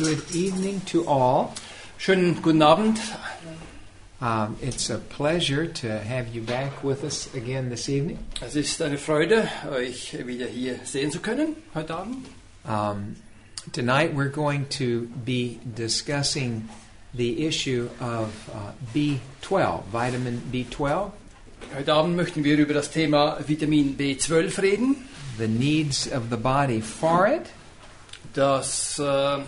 good evening to all. Schönen guten Abend. It's a pleasure to have you back with us again this evening. Es ist eine Freude, euch wieder hier sehen zu können heute Abend. Tonight we're going to be discussing the issue of B12, vitamin B12. Heute Abend möchten wir über das Thema Vitamin B12 reden. The needs of the body for it. The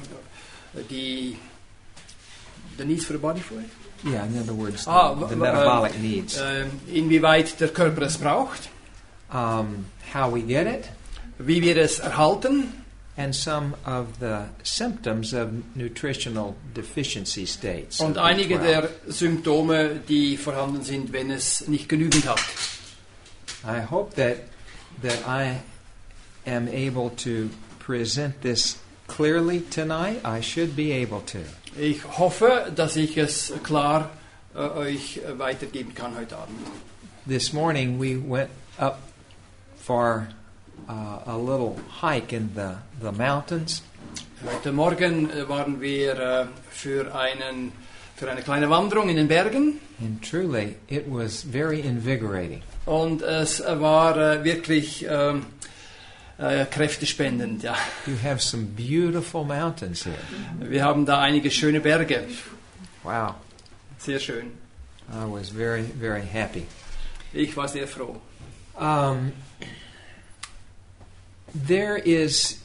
needs for the body for it? Yeah, in other words, the metabolic needs. Inwieweit der Körper es braucht. How we get it. Wie wir es erhalten. And some of the symptoms of nutritional deficiency states. Und einige der Symptome, die vorhanden sind, wenn es nicht genügend hat. I hope that I am able to present this clearly tonight. I should be able to. Ich hoffe, dass ich es klar euch weitergeben kann heute Abend. This morning we went up for a little hike in the mountains. Heute Morgen waren wir für eine kleine Wanderung in den Bergen. And truly, it was very invigorating. Und es war wirklich kräftespendend, ja. You have some beautiful mountains here. Wir haben da einige schöne Berge. Wow. Sehr schön. I was very, very happy. Ich war sehr froh. There is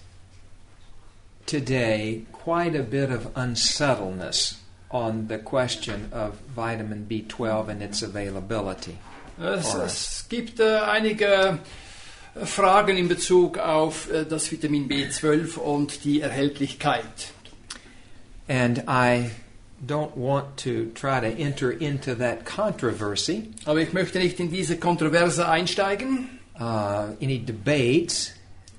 today quite a bit of unsettledness on the question of vitamin B12 and its availability. Es gibt einige Fragen in Bezug auf das Vitamin B12 und die Erhältlichkeit. And I don't want to try to enter into that controversy. Aber ich möchte nicht in diese Kontroverse einsteigen. Any debates.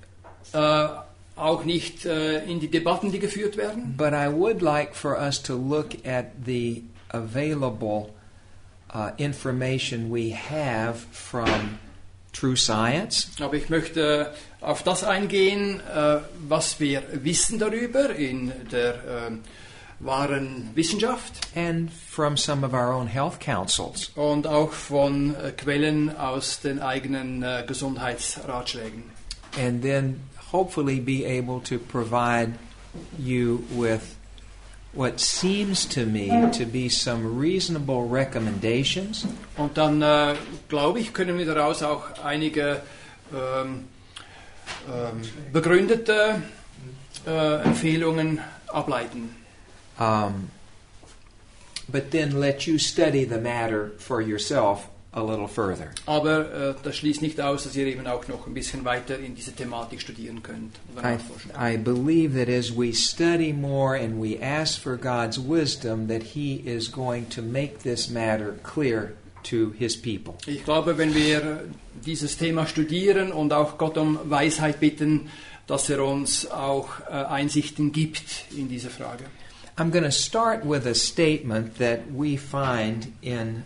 Auch nicht in die Debatten, die geführt werden. But I would like for us to look at the available information we have from true science. Aber ich möchte auf das eingehen, was wir wissen darüber in der wahren Wissenschaft. And from some of our own health councils. Und auch von Quellen aus den eigenen Gesundheitsratschlägen. And then hopefully be able to provide you with what seems to me to be some reasonable recommendations. Und dann glaube ich, können wir daraus auch einige begründete Empfehlungen ableiten. But then let you study the matter for yourself a little further. Aber das schließt nicht aus, dass ihr eben auch noch ein bisschen weiter in diese Thematik studieren könnt. I believe that as we study more and we ask for God's wisdom, that He is going to make this matter clear to His people. Ich glaube, wenn wir dieses Thema studieren und auch Gott um Weisheit bitten, dass er uns auch Einsichten gibt in diese Frage. I'm going to start with a statement that we find in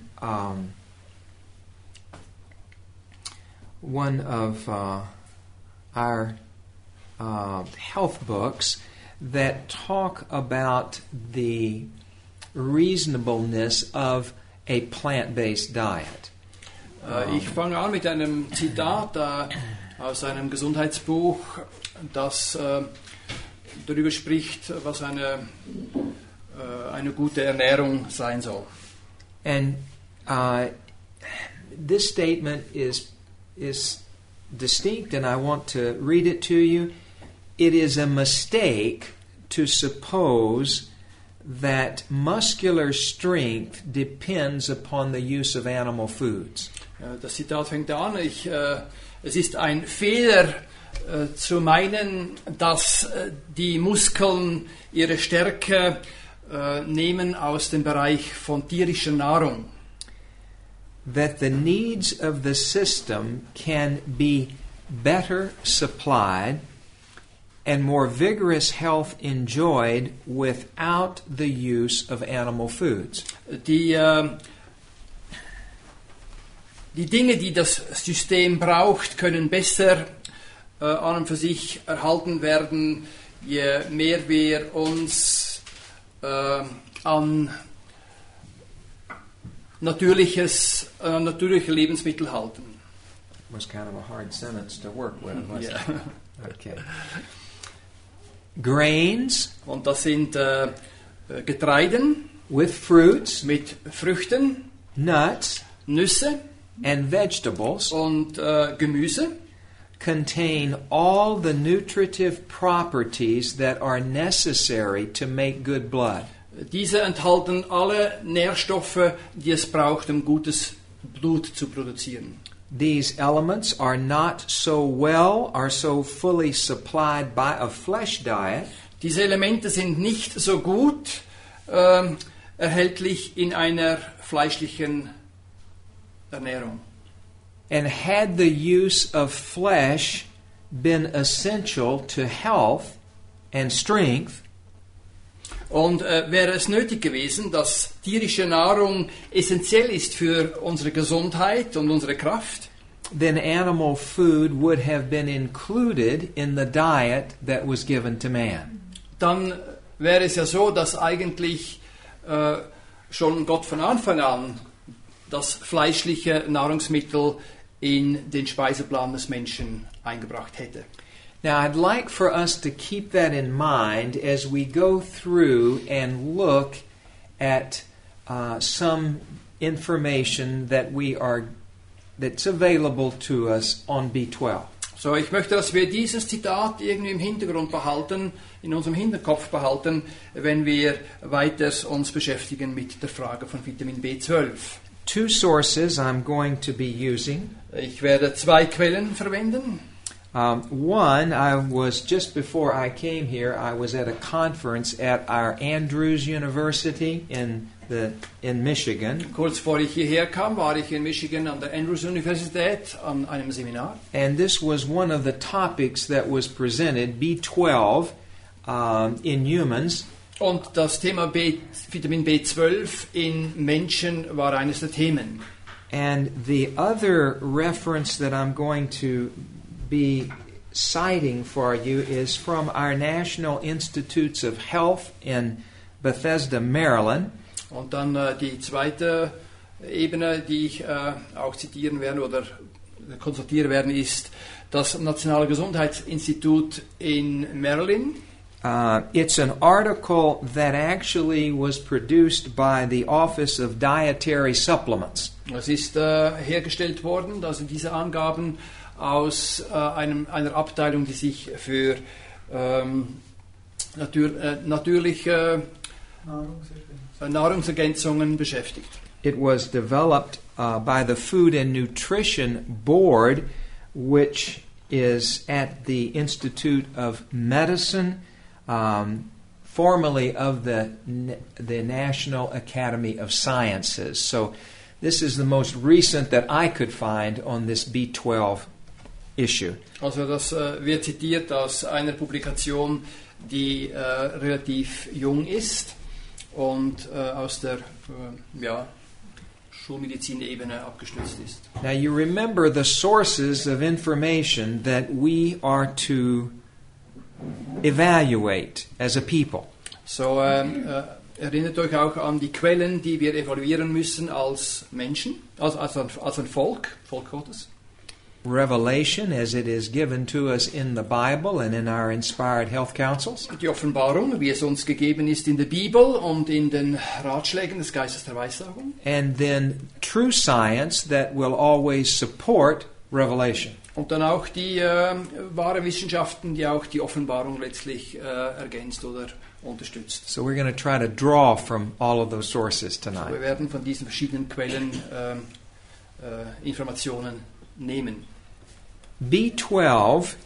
one of our health books that talk about the reasonableness of a plant-based diet. Ich fange an mit einem Zitat aus einem Gesundheitsbuch, das darüber spricht, was eine gute Ernährung sein soll. And this statement is distinct, and I want to read it to you. It is a mistake to suppose that muscular strength depends upon the use of animal foods. Das Zitat fängt an. Es ist ein Fehler zu meinen, dass die Muskeln ihre Stärke nehmen aus dem Bereich von tierischer Nahrung. That the needs of the system can be better supplied and more vigorous health enjoyed without the use of animal foods. Die Dinge, die das System braucht, können besser an und für sich erhalten werden, je mehr wir uns an natürliche Lebensmittel halten. Was kind of a hard sentence to work with, wasn't Ja. it? Okay. Grains Und das sind Getreiden with fruits, mit Früchten, nuts, Nüsse and vegetables und Gemüse. contain all the nutritive properties that are necessary to make good blood. Diese enthalten alle Nährstoffe, die es braucht, um gutes Blut zu produzieren. These elements are so fully supplied by a flesh diet Diese Elemente sind nicht so gut erhältlich in einer fleischlichen Ernährung. and had the use of flesh been essential to health and strength, Und wäre es nötig gewesen, dass tierische Nahrung essentiell ist für unsere Gesundheit und unsere Kraft, then animal food would have been included in the diet that was given to man. dann wäre es ja so, dass eigentlich schon Gott von Anfang an das fleischliche Nahrungsmittel in den Speiseplan des Menschen eingebracht hätte. Now, I'd like for us to keep that in mind as we go through and look at some information that's available to us on B12. So, ich möchte, dass wir dieses Zitat irgendwie im Hintergrund behalten, in unserem Hinterkopf behalten, wenn wir weiter uns beschäftigen mit der Frage von Vitamin B12. Two sources I'm going to be using. Ich werde 2 Quellen verwenden. One, I was just before I came here, I was at a conference at our Andrews University in Michigan. Kurz bevor ich hierher kam, war ich in Michigan an der Andrews Universität an einem Seminar. And this was one of the topics that was presented, B12 in humans. Und das Thema Vitamin B12 in Menschen war eines der Themen. And the other reference that I'm going to be citing for you is from our National Institutes of Health in Bethesda, Maryland. Und dann die zweite Ebene, die ich auch zitieren werde oder konsultieren werde, ist das Nationale Gesundheitsinstitut in Maryland. It's an article that actually was produced by the Office of Dietary Supplements. Es ist hergestellt worden, also diese Angaben aus einer Abteilung, die sich für natürliche Nahrungsergänzungen beschäftigt. It was developed by the Food and Nutrition Board, which is at the Institute of Medicine, formerly of the National Academy of Sciences. So this is the most recent that I could find on this B12 issue. Also das wird zitiert aus einer Publikation, die relativ jung ist und aus der Schulmedizin-Ebene abgestützt ist. Now you remember the sources of information that we are to evaluate as a people. So erinnert euch auch an die Quellen, die wir evaluieren müssen als Menschen, als ein Volk Gottes. Revelation, as it is given to us in the Bible and in our inspired health councils. Die Offenbarung, wie es uns gegeben ist in der Bibel und in den Ratschlägen des Geistes der Weissagung. And then true science that will always support revelation. Und dann auch die wahre Wissenschaften, die auch die Offenbarung letztlich ergänzt oder unterstützt. So we're going to try to draw from all of those sources tonight. Wir werden von diesen verschiedenen Quellen Informationen nehmen. B12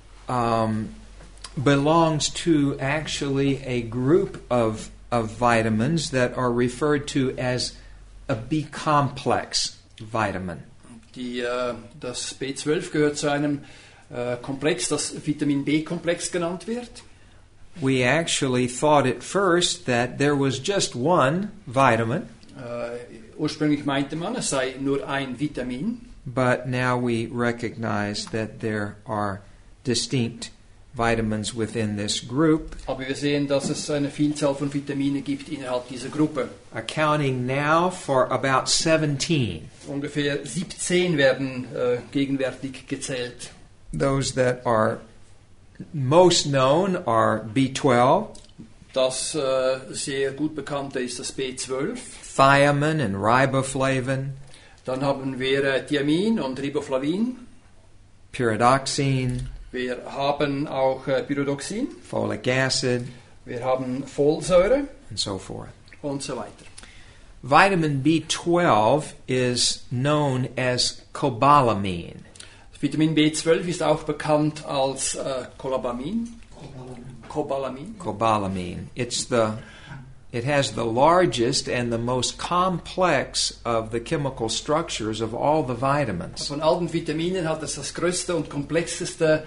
belongs to actually a group of vitamins that are referred to as a B-complex vitamin. Das B12 gehört zu einem Komplex, das Vitamin B-Komplex genannt wird. We actually thought at first that there was just one vitamin. Ursprünglich meinte man, es sei nur ein Vitamin. But now we recognize that there are distinct vitamins within this group, Aber wir sehen, dass es eine Vielzahl von Vitaminen gibt innerhalb dieser Gruppe. accounting now for about 17. Ungefähr 17 werden gegenwärtig gezählt. Those that are most known are B12, Das sehr gut bekannte ist das B12. thiamine and riboflavin, Dann haben wir Thiamin und Riboflavin. pyridoxine, Wir haben auch Pyridoxin. folic acid, Wir haben Folsäure and so forth. und so weiter. Vitamin B12 is known as cobalamin. Vitamin B12 ist auch bekannt als Cobalamin. Cobalamin. It has the largest and the most complex of the chemical structures of all the vitamins. Von allen Vitaminen hat es das größte und komplexeste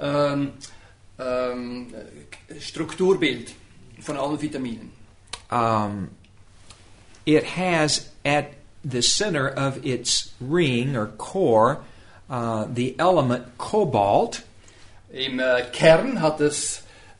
Strukturbild von allen Vitaminen. It has at the center of its ring or core the element cobalt, Im Kern hat es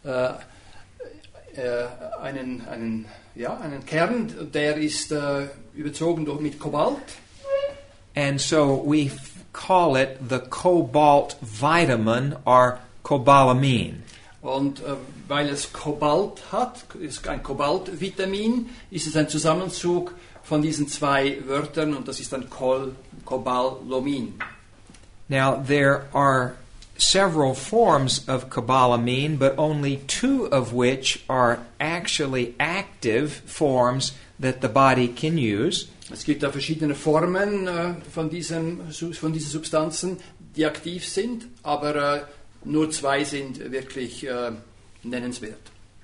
einen Kern, der ist überzogen mit Kobalt. and so we call it the cobalt vitamin or cobalamin. Und weil es Kobalt hat, ist ein Kobaltvitamin, ist es ein Zusammenzug von diesen zwei Wörtern und das ist dann Cobalamin. Now, there are several forms of cobalamin, but only two of which are actually active forms that the body can use. Es gibt da verschiedene Formen von diesen Substanzen, die aktiv sind, aber nur zwei sind wirklich nennenswert.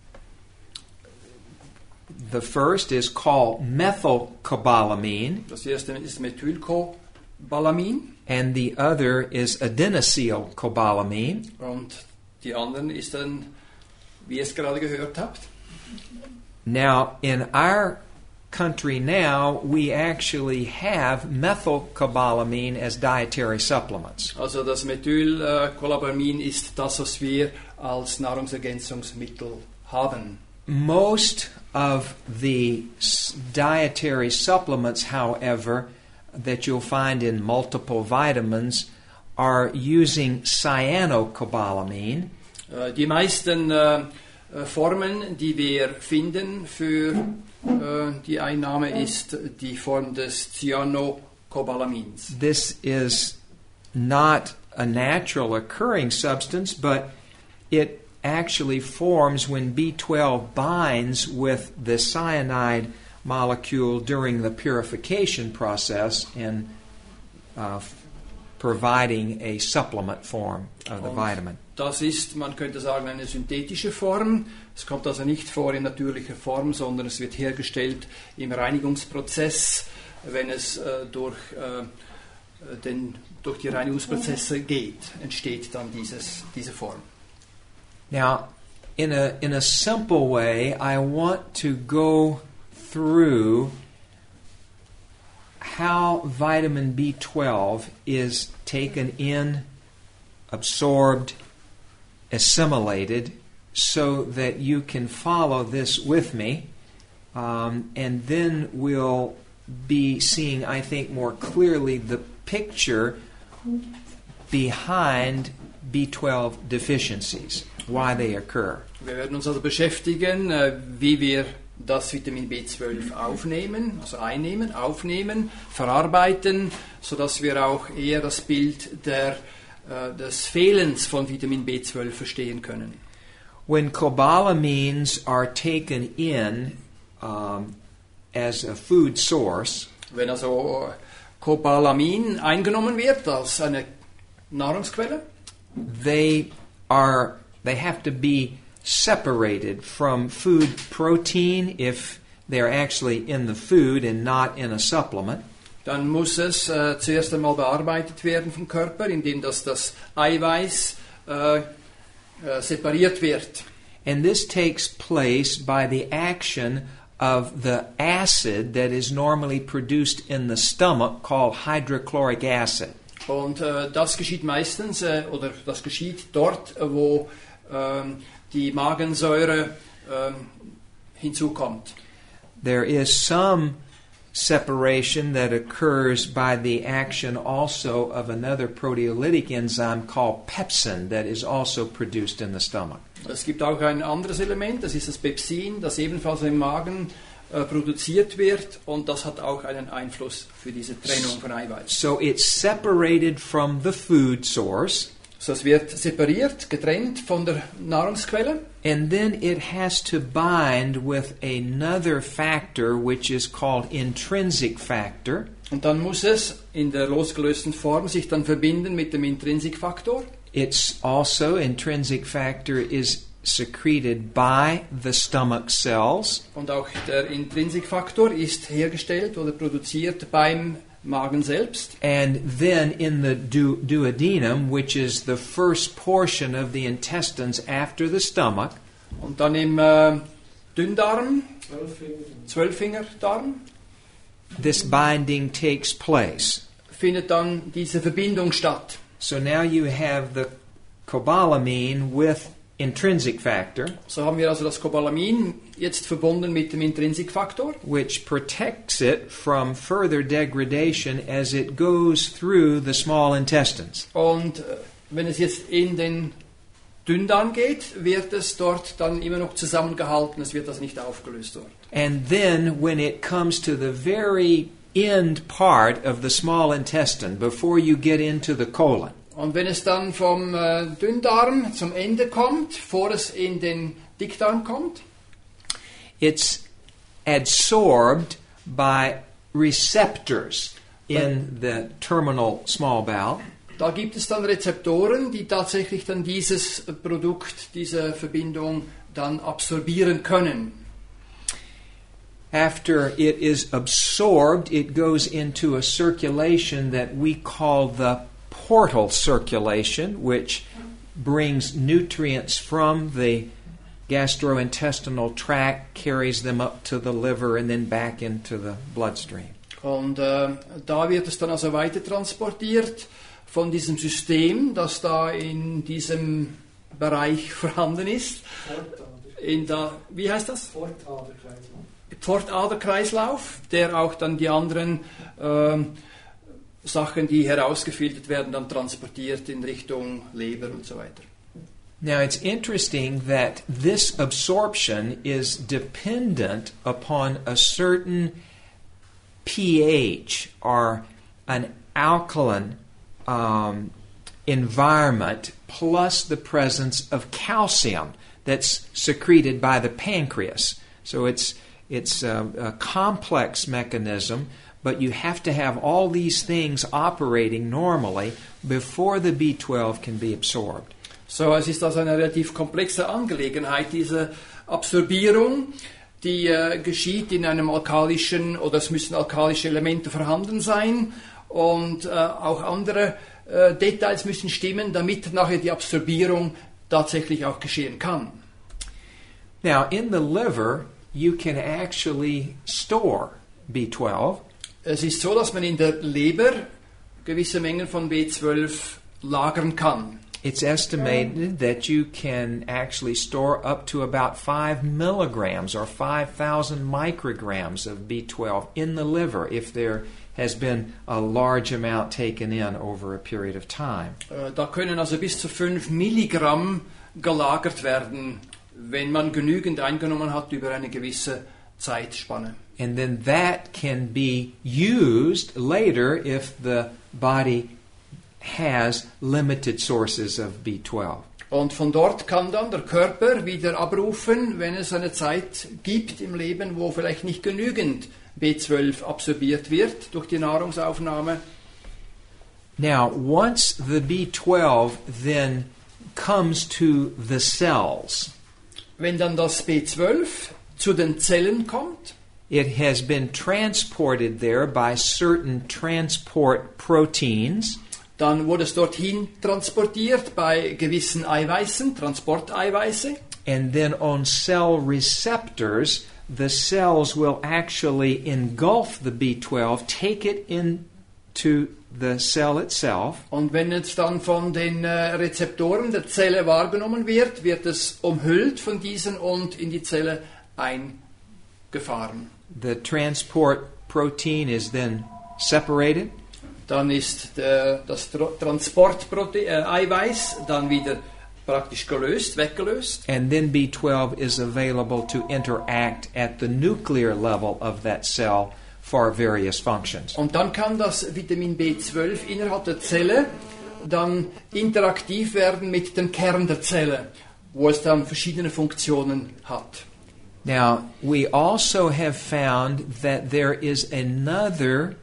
The first is called methylcobalamin, Das erste ist Methylcobalamin and the other is adenosylcobalamin. und die anderen ist dann, wie ihr es gerade gehört habt. Now, in our country now, we actually have methylcobalamin as dietary supplements. Also das Methylcobalamin ist das, was wir als Nahrungsergänzungsmittel haben. Most of the dietary supplements, however, that you'll find in multiple vitamins are using cyanocobalamin, Die meisten Formen, die wir finden für die Einnahme, ist die Form des Cyanocobalamins. This is not a natural occurring substance, but it actually forms when B12 binds with the cyanide molecule during the purification process in providing a supplement form of the vitamin. Das ist, man könnte sagen, eine synthetische Form. Es kommt also nicht vor in natürlicher Form, sondern es wird hergestellt im Reinigungsprozess, wenn es durch die Reinigungsprozesse geht, entsteht dann diese Form. Now, in a simple way, I want to go through how vitamin B12 is taken in, absorbed, assimilated, so that you can follow this with me, and then we'll be seeing, I think, more clearly the picture behind B12 deficiencies, why they occur. Wir werden uns also beschäftigen, wie wir das Vitamin B12 aufnehmen, verarbeiten, sodass wir auch eher das Bild des Fehlens von Vitamin B12 verstehen können. When cobalamins are taken in as a food source, Wenn also Cobalamin eingenommen wird als eine Nahrungsquelle, they have to be separated from food protein if they're actually in the food and not in a supplement. dann muss es zuerst einmal bearbeitet werden vom Körper, indem das Eiweiß separiert wird. And this takes place by the action of the acid that is normally produced in the stomach called hydrochloric acid. Und das geschieht meistens, oder das geschieht dort, wo die Magensäure hinzukommt. There is some separation that occurs by the action also of another proteolytic enzyme called pepsin that is also produced in the stomach. Es gibt auch ein anderes Element, das ist das Pepsin, das ebenfalls im Magen produziert wird, und das hat auch einen Einfluss für diese Trennung von Eiweiß. So it's separated from the food source. So, es wird separiert, getrennt von der Nahrungsquelle. And then it has to bind with another factor which is called intrinsic factor. Und dann muss es in der losgelösten Form sich dann verbinden mit dem Intrinsikfaktor. It's also, intrinsic factor is secreted by the stomach cells. Und auch der Intrinsikfaktor ist hergestellt oder produziert beim Magen selbst. And then in the duodenum, which is the first portion of the intestines after the stomach, Und dann im Dünndarm, Zwölffingerdarm, this binding takes place. findet dann diese Verbindung statt. So now you have the cobalamin with intrinsic factor, So haben wir also das Cobalamin jetzt verbunden mit dem Intrinsikfaktor, which protects it from further degradation as it goes through the small intestines. und wenn es jetzt in den Dünndarm geht, wird es dort dann immer noch zusammengehalten, es wird also nicht aufgelöst dort. And then when it comes to the very end part of the small intestine, before you get into the colon, Und wenn es dann vom Dünndarm zum Ende kommt, bevor es in den Dickdarm kommt, it's adsorbed by receptors in the terminal small bowel. da gibt es dann Rezeptoren, die tatsächlich dann dieses Produkt, diese Verbindung dann absorbieren können. After it is absorbed, it goes into a circulation that we call the portal circulation, which brings nutrients from the gastrointestinal tract, carries them up to the liver and then back into the bloodstream. Und da wird es dann also weiter transportiert von diesem System, das da in diesem Bereich vorhanden ist. Wie heißt das? Pfortaderkreislauf, der auch dann die anderen Sachen, die herausgefiltert werden, dann transportiert in Richtung Leber und so weiter. Now it's interesting that this absorption is dependent upon a certain pH or an alkaline environment plus the presence of calcium that's secreted by the pancreas. So it's a complex mechanism, but you have to have all these things operating normally before the B12 can be absorbed. So, es ist also eine relativ komplexe Angelegenheit, diese Absorbierung, die geschieht in einem alkalischen, oder es müssen alkalische Elemente vorhanden sein, und auch andere Details müssen stimmen, damit nachher die Absorbierung tatsächlich auch geschehen kann. Now, in the liver, you can actually store B12. Es ist so, dass man in der Leber gewisse Mengen von B12 lagern kann. It's estimated that you can actually store up to about 5 milligrams or 5,000 micrograms of B12 in the liver if there has been a large amount taken in over a period of time. Da können also bis zu 5 Milligramm gelagert werden, wenn man genügend eingenommen hat über eine gewisse Zeitspanne. And then that can be used later if the body has limited sources of B12. Und von dort kann dann der Körper wieder abrufen, wenn es eine Zeit gibt im Leben, wo vielleicht nicht genügend B12 absorbiert wird durch die Nahrungsaufnahme. Now, once the B12 then comes to the cells, Wenn dann das B12 zu den Zellen kommt, it has been transported there by certain transport proteins. dann wurde es dorthin transportiert bei gewissen Eiweißen, Transporteiweiße. And then on cell receptors, the cells will actually engulf the B12, take it in to the cell itself, Und wenn es dann von den Rezeptoren der Zelle wahrgenommen wird, wird es umhüllt von diesen und in die Zelle eingefahren. the transport protein is then separated, Dann ist das Transporteiweiß dann wieder praktisch weggelöst. and then B12 is available to interact at the nuclear level of that cell for various functions. Und dann kann das Vitamin B12 innerhalb der Zelle dann interaktiv werden mit dem Kern der Zelle, wo es dann verschiedene Funktionen hat. Now, we also have found that there is another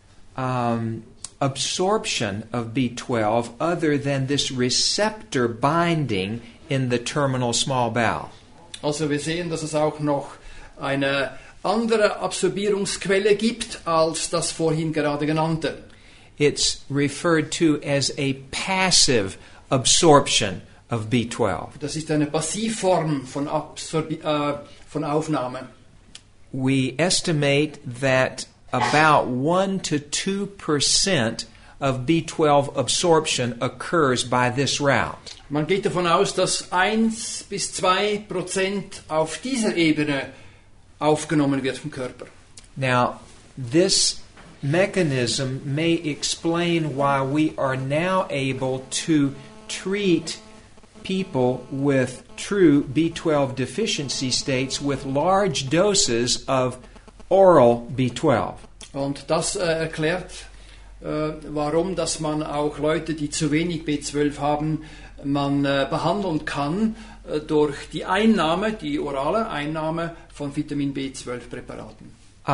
absorption of B12 other than this receptor binding in the terminal small bowel. Also wir sehen, dass es auch noch eine andere Absorbierungsquelle gibt als das vorhin gerade genannte. It's referred to as a passive absorption of B12. Das ist eine Passivform von Aufnahme. We estimate that about 1 to 2% of B12 absorption occurs by this route. Man geht davon aus, dass 1 bis 2% auf dieser Ebene aufgenommen wird vom Körper. Now, this mechanism may explain why we are now able to treat people with true B12 deficiency states with large doses of oral B12. Und das erklärt, warum dass man auch Leute, die zu wenig B12 haben, man behandeln kann durch die Einnahme, die orale Einnahme von Vitamin B12-Präparaten.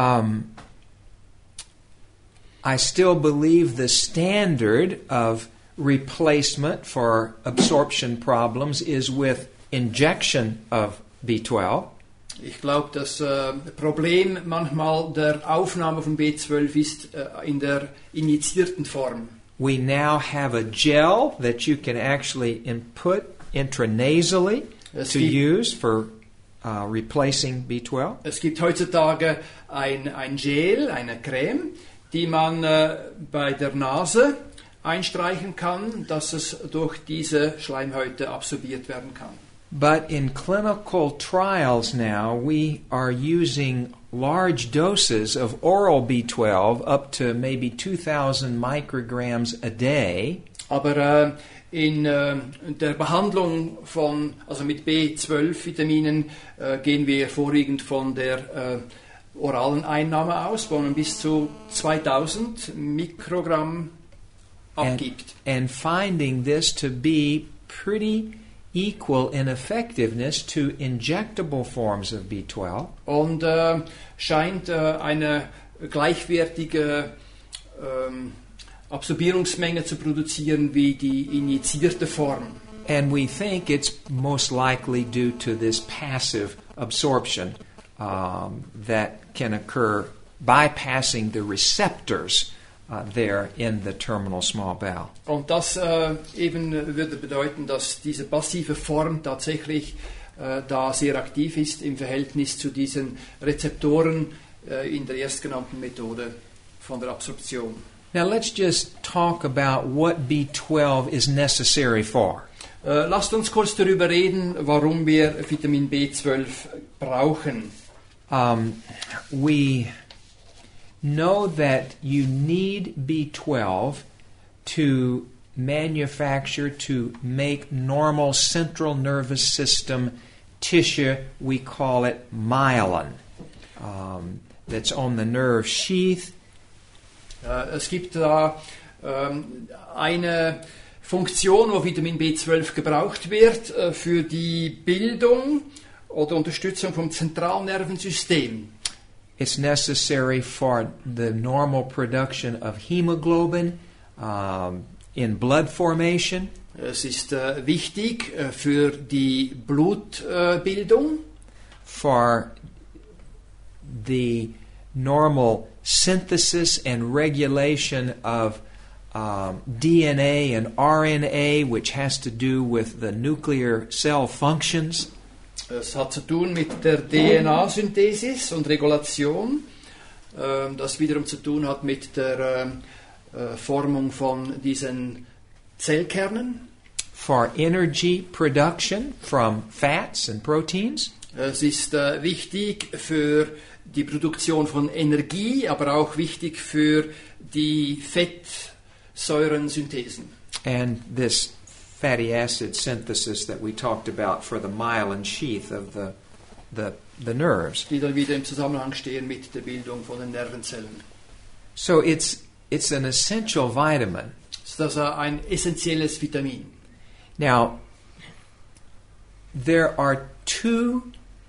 I still believe the standard of replacement for absorption problems is with injection of B12. Ich glaube, das Problem manchmal der Aufnahme von B12 ist in der injizierten Form. We now have a gel that you can actually input intranasally to use for replacing B12. Es gibt heutzutage ein Gel, eine Creme, die man bei der Nase einstreichen kann, dass es durch diese Schleimhäute absorbiert werden kann. But in clinical trials now, we are using large doses of oral B12 up to maybe 2,000 micrograms a day. Aber in der Behandlung mit B12-Vitaminen gehen wir vorwiegend von der oralen Einnahme aus, wo man bis zu 2000 Mikrogramm abgibt. And finding this to be pretty equal in effectiveness to injectable forms of B12. Und scheint eine gleichwertige Absorbierungsmenge zu produzieren wie die injizierte Form. And we think it's most likely due to this passive absorption that can occur bypassing the receptors there in the terminal small bowel. Und das eben würde bedeuten, dass diese passive Form tatsächlich da sehr aktiv ist im Verhältnis zu diesen Rezeptoren in der erstgenannten Methode von der Absorption. Now let's just talk about what B12 is necessary for. Lasst uns kurz darüber reden, warum wir Vitamin B12 brauchen. We know that you need B12 to manufacture, to make normal central nervous system tissue. We call it myelin. That's on the nerve sheath. Es gibt da eine Funktion, wo Vitamin B12 gebraucht wird für die Bildung oder Unterstützung vom Zentralnervensystem. It's necessary for the normal production of hemoglobin in blood formation. Es ist wichtig für die Blutbildung. For the normal synthesis and regulation of DNA and RNA, which has to do with the nuclear cell functions. Es hat zu tun mit der DNA-Synthesis und Regulation, das wiederum zu tun hat mit der Formung von diesen Zellkernen. For energy production from fats and proteins. Es ist wichtig für die Produktion von Energie, aber auch wichtig für die Fettsäurensynthesen. And this fatty acid synthesis that we talked about for the myelin sheath of the nerves. Die dann wieder im Zusammenhang stehen mit der Bildung von den Nervenzellen. So it's an essential vitamin. Das ist also ein essentielles Vitamin. Now, there are two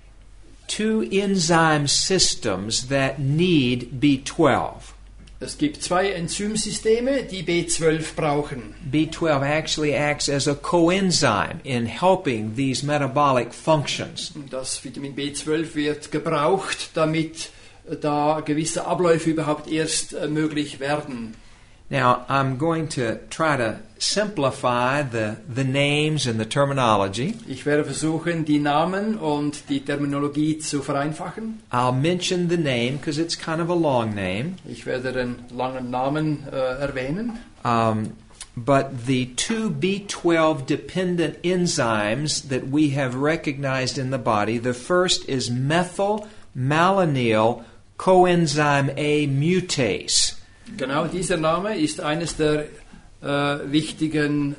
enzyme systems that need B12. Es gibt zwei Enzymsysteme, die B12 brauchen. B12 actually acts as a coenzyme in helping these metabolic functions. Das Vitamin B12 wird gebraucht, damit da gewisse Abläufe überhaupt erst möglich werden. Now, I'm going to try to simplify the names and the terminology. Ich werde versuchen, die Namen und die Terminologie zu vereinfachen. I'll mention the name because it's kind of a long name. Ich werde den langen Namen erwähnen. But the two B12 dependent enzymes that we have recognized in the body, the first is methylmalonyl coenzyme A mutase. Genau, dieser Name ist eines der wichtigen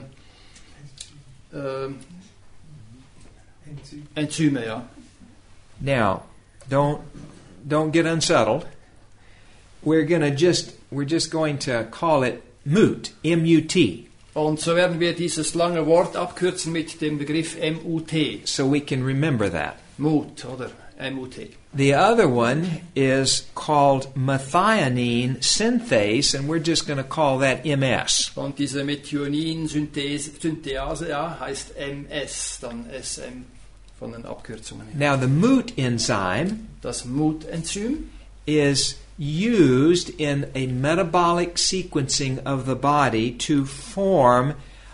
Enzyme, ja. Now, don't get unsettled. We're just going to call it MUT, M-U-T. Und so werden wir dieses lange Wort abkürzen mit dem Begriff M-U-T. So we can remember that. MUT, oder? M-U-T. The other one is called methionine synthase, and we're just going to call that MS. Und diese Methionin-Synthase heißt MS, dann SM von den Abkürzungen. Now the MUT enzyme Das MUT-Enzym is used in a metabolic sequencing of the body to form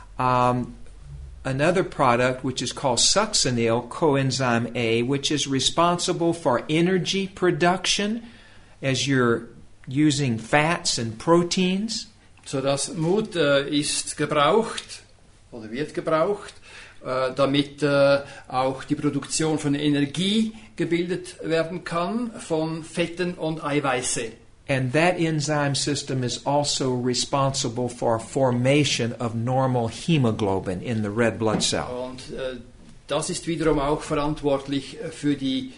another product which is called succinyl coenzyme A, which is responsible for energy production as you're using fats and proteins. So das MUT ist gebraucht oder wird gebraucht, damit auch die Produktion von Energie gebildet werden kann von Fetten und Eiweiße. And that enzyme system is also responsible for formation of normal hemoglobin in the red blood cell. Und das ist wiederum auch verantwortlich für die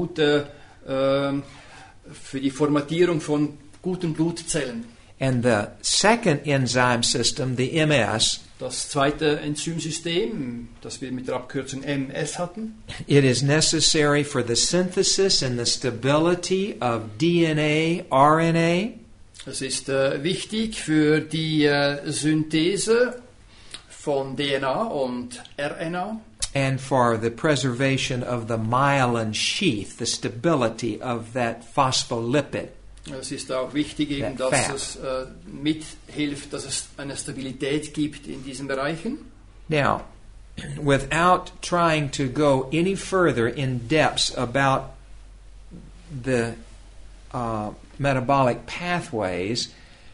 für die Formatierung von guten Blutzellen. And the second enzyme system, the MS, Das zweite Enzymsystem, das wir mit der Abkürzung MS hatten, it is necessary for the synthesis and the stability of DNA, RNA, es ist wichtig für die Synthese von DNA und RNA and for the preservation of the myelin sheath, the stability of that phospholipid. Es ist auch wichtig, eben, That dass fat. es mithilft, dass es eine Stabilität gibt in diesen Bereichen. Now, without trying to go any further in depths about the metabolic pathways,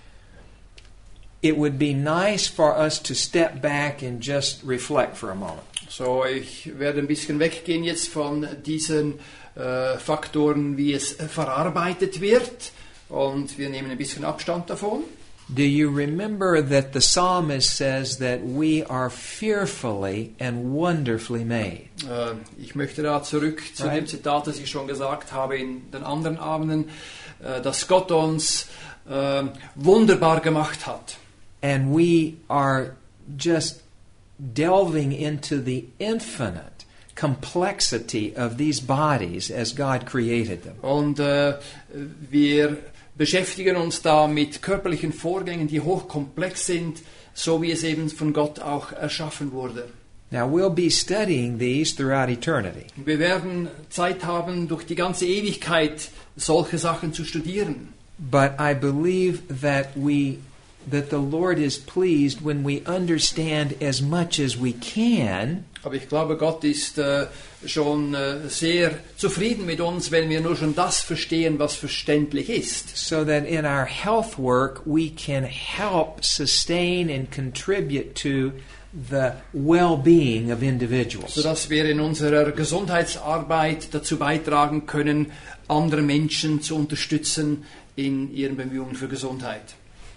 it would be nice for us to step back and just reflect for a moment. So, ich werde ein bisschen weggehen jetzt von diesen Faktoren, wie es verarbeitet wird, und wir nehmen ein bisschen Abstand davon. Do you remember that the psalmist says that we are fearfully and wonderfully made? Ich möchte da zurück zu dem Zitat, das ich schon gesagt habe in den anderen Abenden, dass Gott uns wunderbar gemacht hat. And we are just delving into the infinite complexity of these bodies as God created them. Und wir beschäftigen uns da mit körperlichen Vorgängen, die hochkomplex sind, so wie es eben von Gott auch erschaffen wurde. Now we'll be studying these throughout eternity. Wir werden Zeit haben, durch die ganze Ewigkeit solche Sachen zu studieren. But I believe that we that the Lord is pleased when we understand as much as we can. Aber ich glaube, Gott ist schon sehr zufrieden mit uns, wenn wir nur schon das verstehen, was verständlich ist. So that in our health work we can help sustain and contribute to the well-being of individuals. Sodass wir in unserer Gesundheitsarbeit dazu beitragen können, andere Menschen zu unterstützen in ihren Bemühungen für Gesundheit.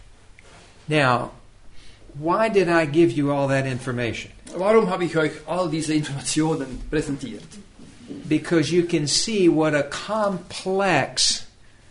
Now, why did I give you all that information? Warum habe ich euch all diese Informationen präsentiert? Because you can see what a complex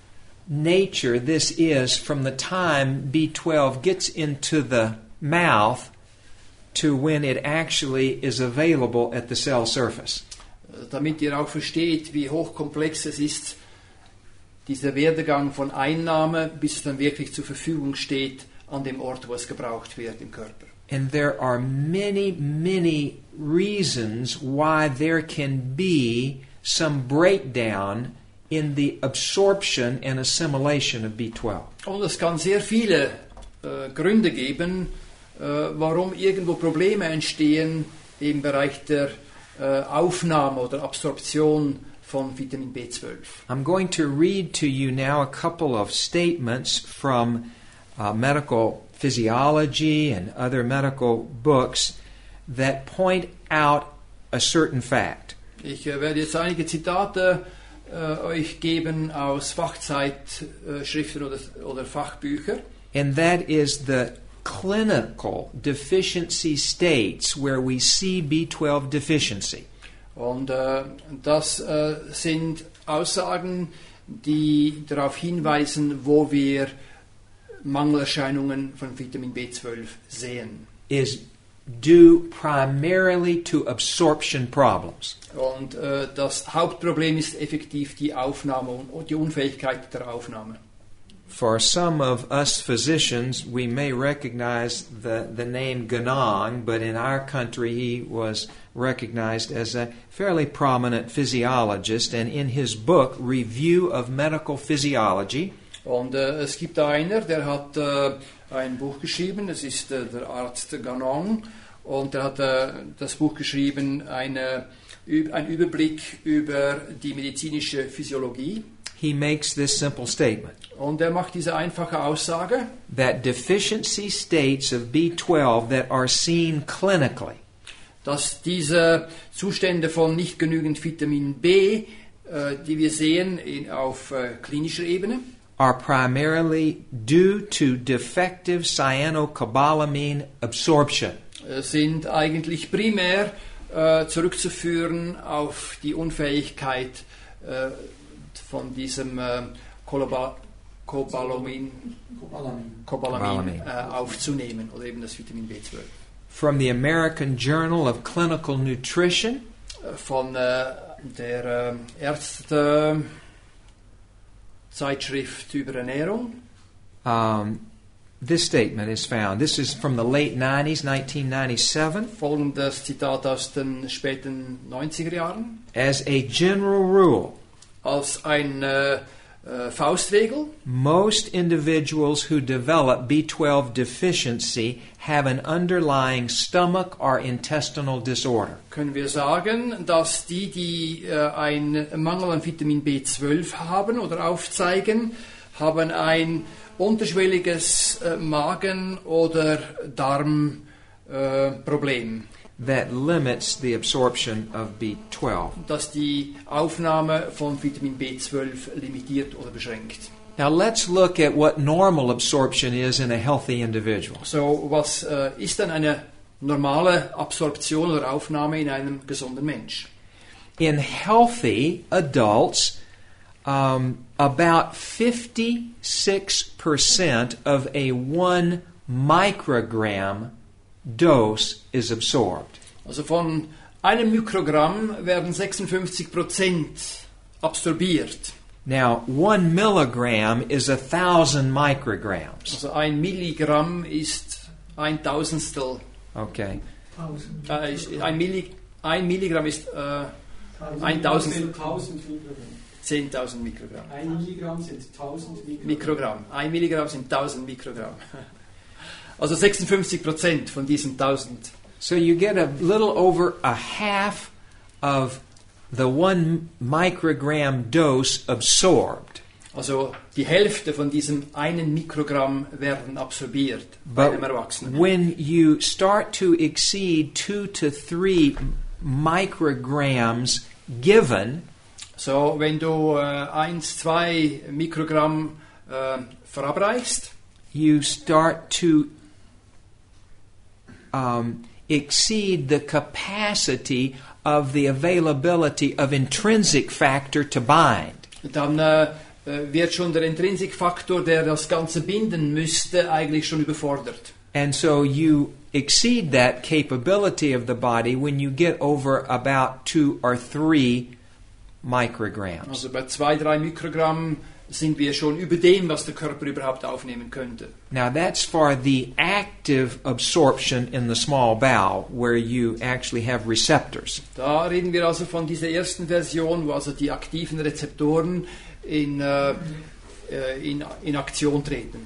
nature this is from the time B12 gets into the mouth to when it actually is available at the cell surface. Damit ihr auch versteht, wie hochkomplex es ist, dieser Werdegang von Einnahme, bis es dann wirklich zur Verfügung steht an dem Ort, wo es gebraucht wird im Körper. And there are many, many reasons why there can be some breakdown in the absorption and assimilation of B12. Und es kann sehr viele Gründe geben, warum irgendwo Probleme entstehen im Bereich der Aufnahme oder Absorption von Vitamin B12. I'm going to read to you now a couple of statements from medical physiology and other medical books that point out a certain fact. Ich werde jetzt einige Zitate euch geben aus Fachzeitschriften oder Fachbücher. And that is the clinical deficiency states where we see B12 deficiency. Und das sind Aussagen, die darauf hinweisen, wo wir Mangelerscheinungen von Vitamin B12 sehen. Is due primarily to absorption problems. Und das Hauptproblem ist effektiv die Aufnahme und die Unfähigkeit der Aufnahme. For some of us physicians, we may recognize the name Ganong, but in our country he was recognized as a fairly prominent physiologist, and in his book, Review of Medical Physiology, Und es gibt einer, der hat ein Buch geschrieben, das ist der Arzt Ganong, und der hat das Buch geschrieben, ein Überblick über die medizinische Physiologie. he makes this simple statement, Und er macht diese einfache Aussage, that deficiency states of B12 that are seen clinically dass diese Zustände von nicht genügend Vitamin B, die wir sehen auf klinischer Ebene, are primarily due to defective cyanocobalamin absorption. sind eigentlich primär zurückzuführen auf die Unfähigkeit von diesem Cobalamin aufzunehmen oder eben das Vitamin B12. From the American Journal of Clinical Nutrition, Von der Ärztezeitschrift über Ernährung. this statement is found. This is from the late 90s, 1997. Folgendes Zitat aus den späten 90er Jahren. As a general rule, Als eine Faustregel, most individuals who develop B12 deficiency have an underlying stomach or intestinal disorder. können wir sagen, dass die einen Mangel an Vitamin B12 haben oder aufzeigen, haben ein unterschwelliges Magen- oder Darmproblem, That limits the absorption of B12. das die Aufnahme von Vitamin B12 limitiert oder beschränkt. Now let's look at what normal absorption is in a healthy individual. So, was ist denn eine normale Absorption oder Aufnahme in einem gesunden Mensch? In healthy adults, about 56% of a 1 microgram dose is absorbed. Also von einem Mikrogramm werden 56% absorbiert. Now, 1 milligram is 1,000 micrograms. Also ein Milligramm ist ein Tausendstel. Okay. Ein Milligramm ist 1000 Mikrogramm. 10.000 Mikrogramm. 1 Milligramm sind 1000 Mikrogramm. Mikrogramm. Ein Milligramm sind 1000 Mikrogramm. Also 56% von diesen 1000. So you get a little over a half of the 1 microgram dose absorbed. Also die Hälfte von diesem 1 Mikrogramm werden absorbiert bei einem But Erwachsenen. when you start to exceed 2 to 3 micrograms given, So, wenn du 1-2 Mikrogramm verabreichst, you start to exceed the capacity of the availability of intrinsic factor to bind. dann wird schon der Intrinsikfaktor, der das Ganze binden müsste, eigentlich schon überfordert. And so you exceed that capability of the body when you get over about 2 or 3 micrograms. Also bei 2-3 Mikrogramm sind wir schon über dem, was der Körper überhaupt aufnehmen könnte. Now that's for the active absorption in the small bowel, where you actually have receptors. Da reden wir also von dieser ersten Version, wo also die aktiven Rezeptoren in Aktion treten.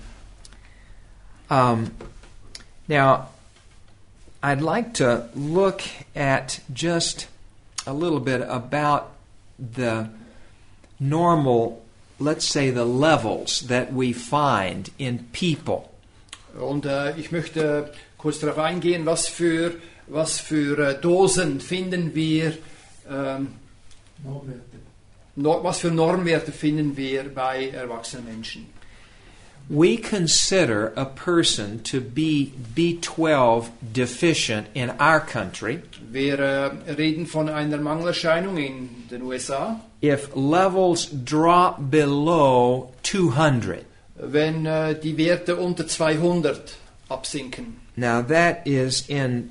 Now, I'd like to look at just a little bit about the normal, let's say, the levels that we find in people. Und ich möchte kurz darauf eingehen, was für Dosen finden wir, was für Normwerte finden wir bei erwachsenen Menschen. We consider a person to be B12 deficient in our country Wir reden von einer Mangelerscheinung in den USA, if levels drop below 200. wenn die Werte unter 200 absinken. Now that is in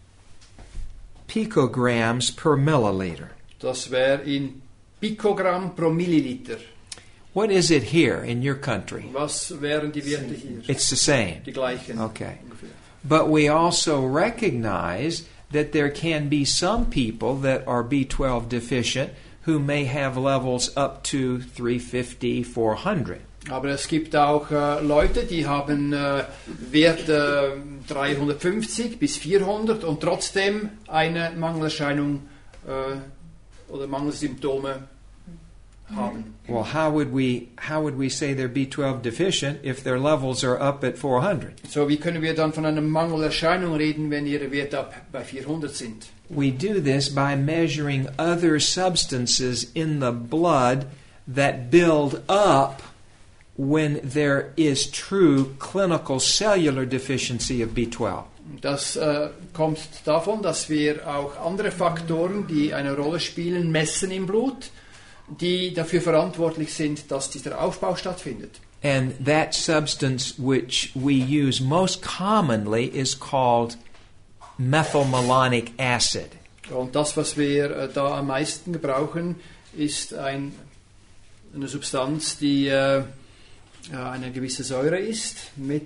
picograms per milliliter. Das wäre in Pikogramm pro Milliliter. What is it here in your country? Was wären die Werte hier? It's the same. Die gleichen. Okay. Ungefähr. But we also recognize that there can be some people that are B12 deficient who may have levels up to 350, 400. Aber es gibt auch Leute, die haben Werte 350 bis 400 und trotzdem eine Mangelerscheinung oder Mangelsymptome haben. Well, how would we say they're B12 deficient if their levels are up at 400? So, wie können wir dann von einer Mangelerscheinung reden, wenn ihre Werte bei 400 sind? We do this by measuring other substances in the blood that build up when there is true clinical cellular deficiency of B12. Das kommt davon, dass wir auch andere Faktoren, die eine Rolle spielen, messen im Blut, die dafür verantwortlich sind, dass dieser Aufbau stattfindet. And that substance which we use most commonly is called methylmalonic acid. Und das, was wir da am meisten gebrauchen, ist eine Substanz, die eine gewisse Säure ist,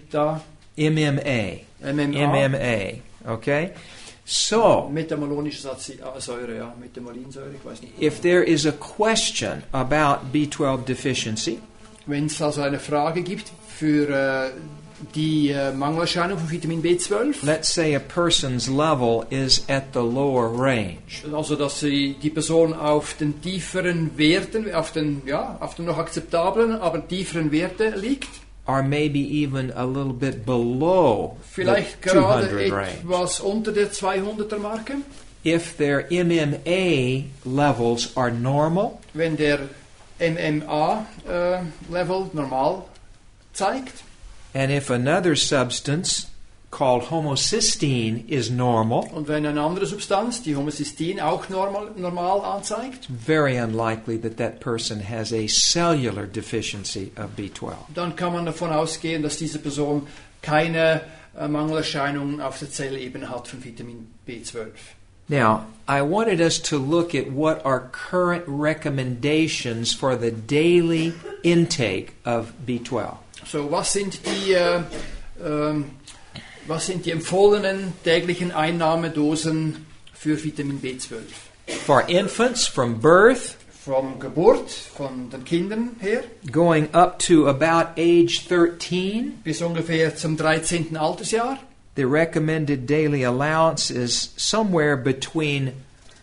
MMA. Okay? So, metamalonische Säure, ja, Metamalinsäure, ich weiß nicht. if there is a question about B12 deficiency, Wenn es also eine Frage gibt für die Mangelerscheinung von Vitamin B12, let's say a person's level is at the lower range. also dass die Person auf den tieferen Werten, auf den noch akzeptablen, aber tieferen Werte liegt, Or maybe even a little bit below the vielleicht gerade 200 range. etwas unter der 200er Marke. If their MMA levels are normal, Wenn der MMA-Level normal zeigt and if another substance called homocysteine is normal, und wenn eine andere Substanz, die Homocystein, auch normal anzeigt, very unlikely that that person has a cellular deficiency of B12. dann kann man davon ausgehen, dass diese Person keine Mangelerscheinungen auf der Zellebene hat von Vitamin B12. Now, I wanted us to look at what are current recommendations for the daily intake of B12. So, was sind die empfohlenen täglichen Einnahmedosen für Vitamin B12? For infants from birth, Von Geburt, von den Kindern her, going up to about age 13. bis ungefähr zum 13. Altersjahr. The recommended daily allowance is somewhere between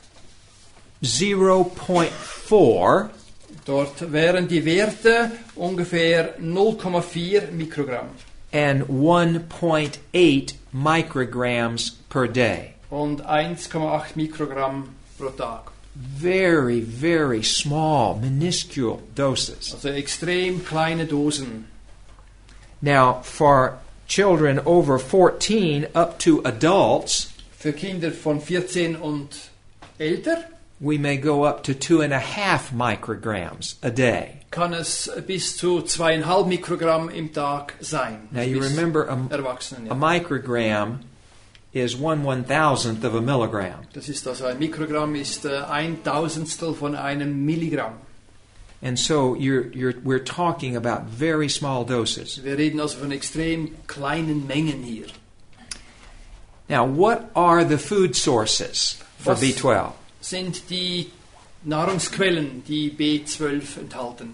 0.4 Dort wären die Werte ungefähr 0,4 Mikrogramm and 1.8 micrograms per day. und 1,8 Mikrogramm pro Tag. Very, very small, minuscule doses. Also extrem kleine Dosen. Now, for children over 14 up to adults, Für Kinder von 14 und älter we may go up to 2.5 micrograms a day. kann es bis zu 2,5 Mikrogramm im Tag sein. Now, you Bis remember Erwachsenen, a ja. microgram is 1/1000th of a milligram. Das ist also ein Mikrogramm ist 1/1000stel von einem Milligramm. And so we're talking about very small doses. Wir reden also von extrem kleinen Mengen hier. Now, what are the food sources for Was- B12? Sind die Nahrungsquellen, die B12 enthalten?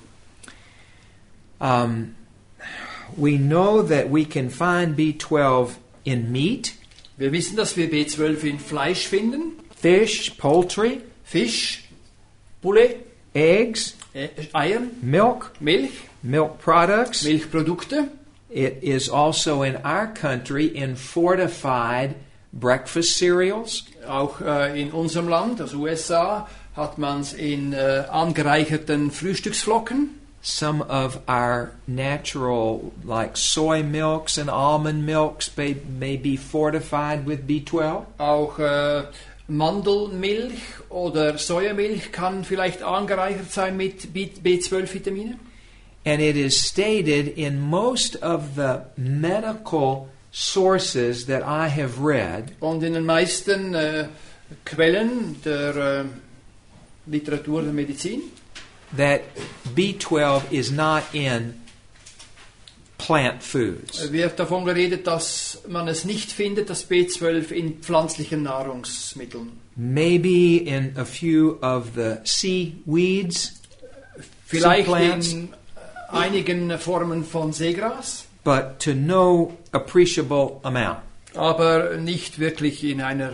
We know that we can find B12 in meat, Wir wissen, dass wir B12 in Fleisch finden, fish, poultry, Fisch, Bulle, eggs, Eiern, milk, Milch, milk products. Milchprodukte. It is also in our country in fortified breakfast cereals. Auch in unserem Land, also USA, hat man es in angereicherten Frühstücksflocken. Some of our natural, like soy milks and almond milks, may be fortified with B12. Auch Mandelmilch oder Sojamilch kann vielleicht angereichert sein mit B12-Vitamine. And it is stated in most of the medical sources that I have read Und in den meisten Quellen der Literatur der Medizin that B12 is not in plant foods. wird davon geredet, dass man es nicht findet, das B12 in pflanzlichen Nahrungsmitteln. Maybe in a few of the seaweeds, Vielleicht plants. in einigen Formen von Seegras, but to no appreciable amount. aber nicht wirklich in einer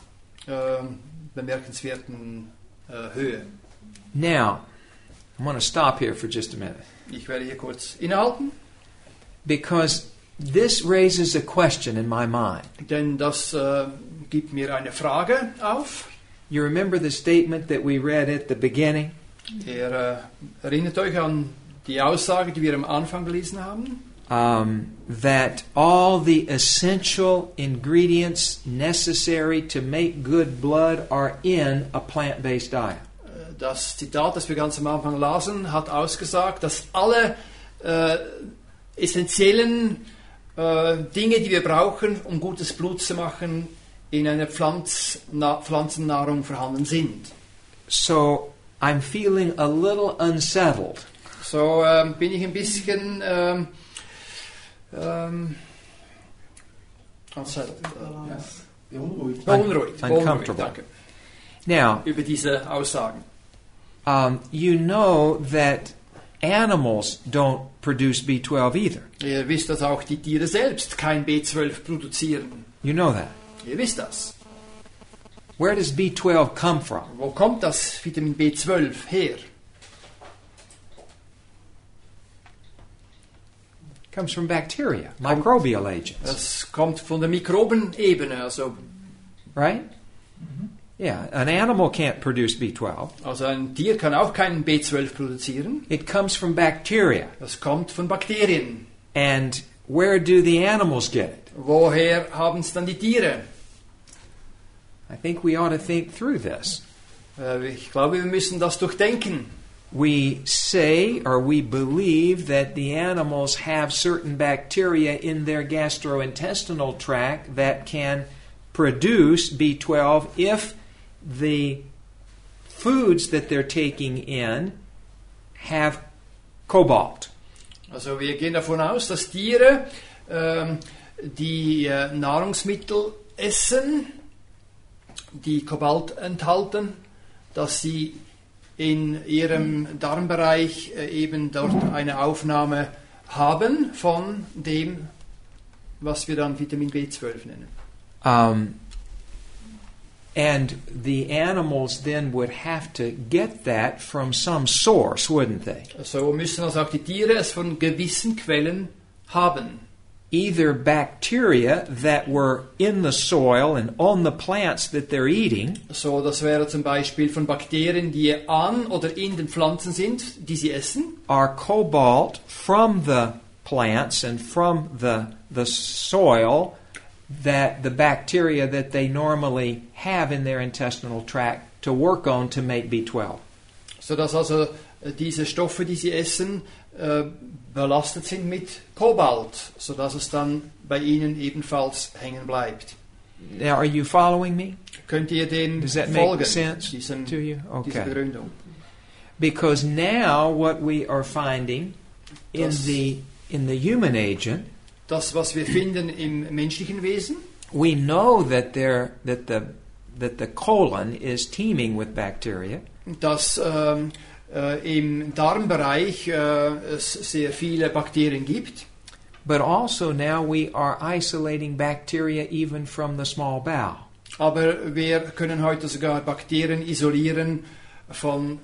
bemerkenswerten Höhe. Now, I'm going to stop here for just a minute Ich werde hier kurz innehalten, because this raises a question in my mind. denn das gibt mir eine Frage auf. You remember the statement that we read at the beginning? Ihr erinnert euch an die Aussage, die wir am Anfang gelesen haben, That all the essential ingredients necessary to make good blood are in a plant-based diet. Das Zitat, das wir ganz am Anfang lasen, hat ausgesagt, dass alle essentiellen Dinge, die wir brauchen, um gutes Blut zu machen, in einer Pflanzennahrung vorhanden sind. So I'm feeling a little unsettled. So bin ich ein bisschen beunruhigt, Uncomfortable. danke, Now, über diese Aussagen. you know that animals don't produce B12 either. Ihr wisst, dass auch die Tiere selbst kein B12 produzieren. You know that. Ihr wisst das. Where does B12 come from? Wo kommt das Vitamin B12 her? It comes from bacteria, microbial agents, Das kommt von der Mikrobenebene. Also right? Yeah, an animal can't produce B12. ein Tier kann auch keinen B12 produzieren. It comes from bacteria. Das kommt von Bakterien. And where do the animals get it? Woher haben es dann die Tiere? I think we ought to think through this. Ich glaube, wir müssen das durchdenken. We say or we believe that the animals have certain bacteria in their gastrointestinal tract that can produce B12 if the foods that they're taking in have cobalt. Also wir gehen davon aus, dass Tiere die Nahrungsmittel essen, die Kobalt enthalten, dass sie in ihrem Darmbereich eben dort eine Aufnahme haben von dem, was wir dann Vitamin B12 nennen. And the animals then would have to get that from some source, wouldn't they? So müssen also auch die Tiere es von gewissen Quellen haben. Either bacteria that were in the soil and on the plants that they're eating, So, das wäre zum Beispiel von Bakterien, die an oder in den Pflanzen sind, die sie essen. or cobalt from the plants and from the soil that the bacteria that they normally have in their intestinal tract to work on to make B12. Sodass also diese Stoffe, die sie essen, belastet sind mit Kobalt, sodass es dann bei ihnen ebenfalls hängen bleibt. Now, are you following me? Könnt ihr den Does that make folgen, sense diesen, to you? diese Okay. Begründung? Because now what we are finding in Das- the human agent, Das, was wir finden im menschlichen Wesen, we know that the colon is teeming with bacteria, dass im Darmbereich es sehr viele Bakterien gibt. but also now we are isolating bacteria even from the small bowel. Aber wir können heute sogar Bakterien isolieren vom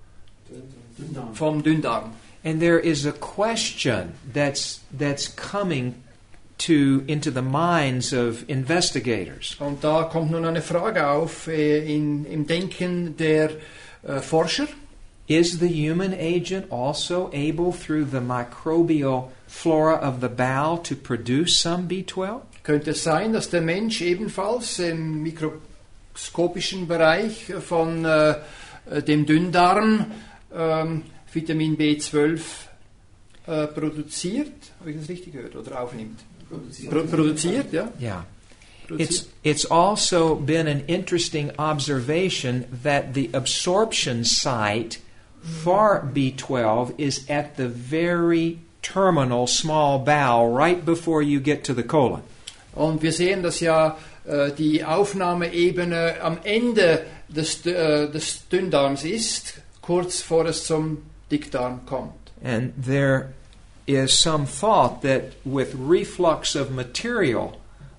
Dünndarm. And there is a question that's coming into the minds of investigators. Und da kommt nun eine Frage auf im Denken der Forscher. Is the human agent also able through the microbial flora of the bowel to produce some B12? Könnte es sein, dass der Mensch ebenfalls im mikroskopischen Bereich von dem Dünndarm Vitamin B12 produziert? Habe ich das richtig gehört? Oder aufnimmt? Produziert, ja. Yeah. Produziert. It's also been an interesting observation that the absorption site for B12 is at the very terminal small bowel right before you get to the colon. Und wir sehen, dass ja die Aufnahmeebene am Ende des Dünndarms ist, kurz vor es zum Dickdarm kommt. And there is some thought that with reflux of material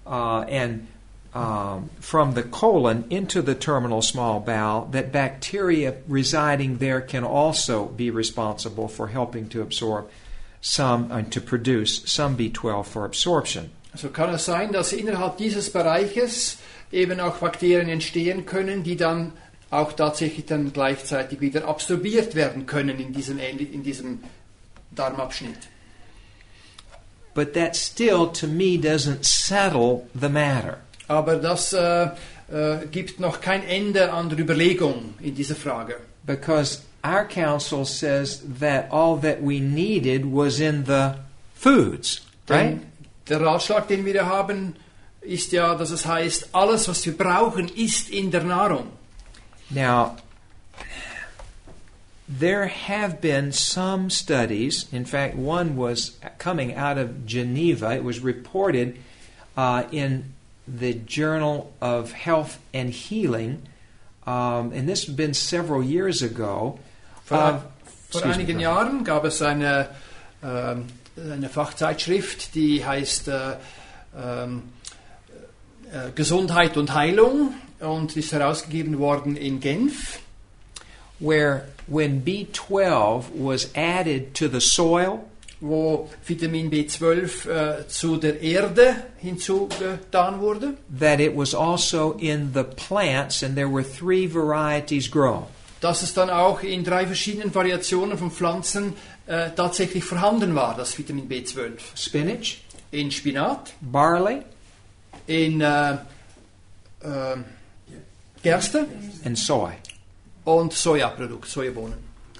from the colon into the terminal small bowel, that bacteria residing there can also be responsible for helping to absorb to produce some B12 for absorption. So kann es sein, dass innerhalb dieses Bereiches eben auch Bakterien entstehen können, die dann auch tatsächlich dann gleichzeitig wieder absorbiert werden können in diesem Darmabschnitt. But that still, to me, doesn't settle the matter. Aber das gibt noch kein Ende an der Überlegung in dieser Frage. Because our counsel says that all that we needed was in the foods, right? Denn der Ratschlag, den wir haben, ist ja, dass es heißt, alles, was wir brauchen, ist in der Nahrung. Now, there have been some studies. In fact, one was coming out of Geneva. It was reported in the Journal of Health and Healing, and this has been several years ago. Vor einigen Jahren gab es eine Fachzeitschrift, die heißt Gesundheit und Heilung und ist herausgegeben worden in Genf. Where when B12 was added to the soil, wo Vitamin B12 zu der Erde hinzugetan wurde, that it was also in the plants, and there were 3 varieties grown. dass es dann auch in 3 verschiedenen Variationen von Pflanzen tatsächlich vorhanden war, das Vitamin B12. Spinach, In Spinat, barley, in Gerste and soy. und Sojabohnen.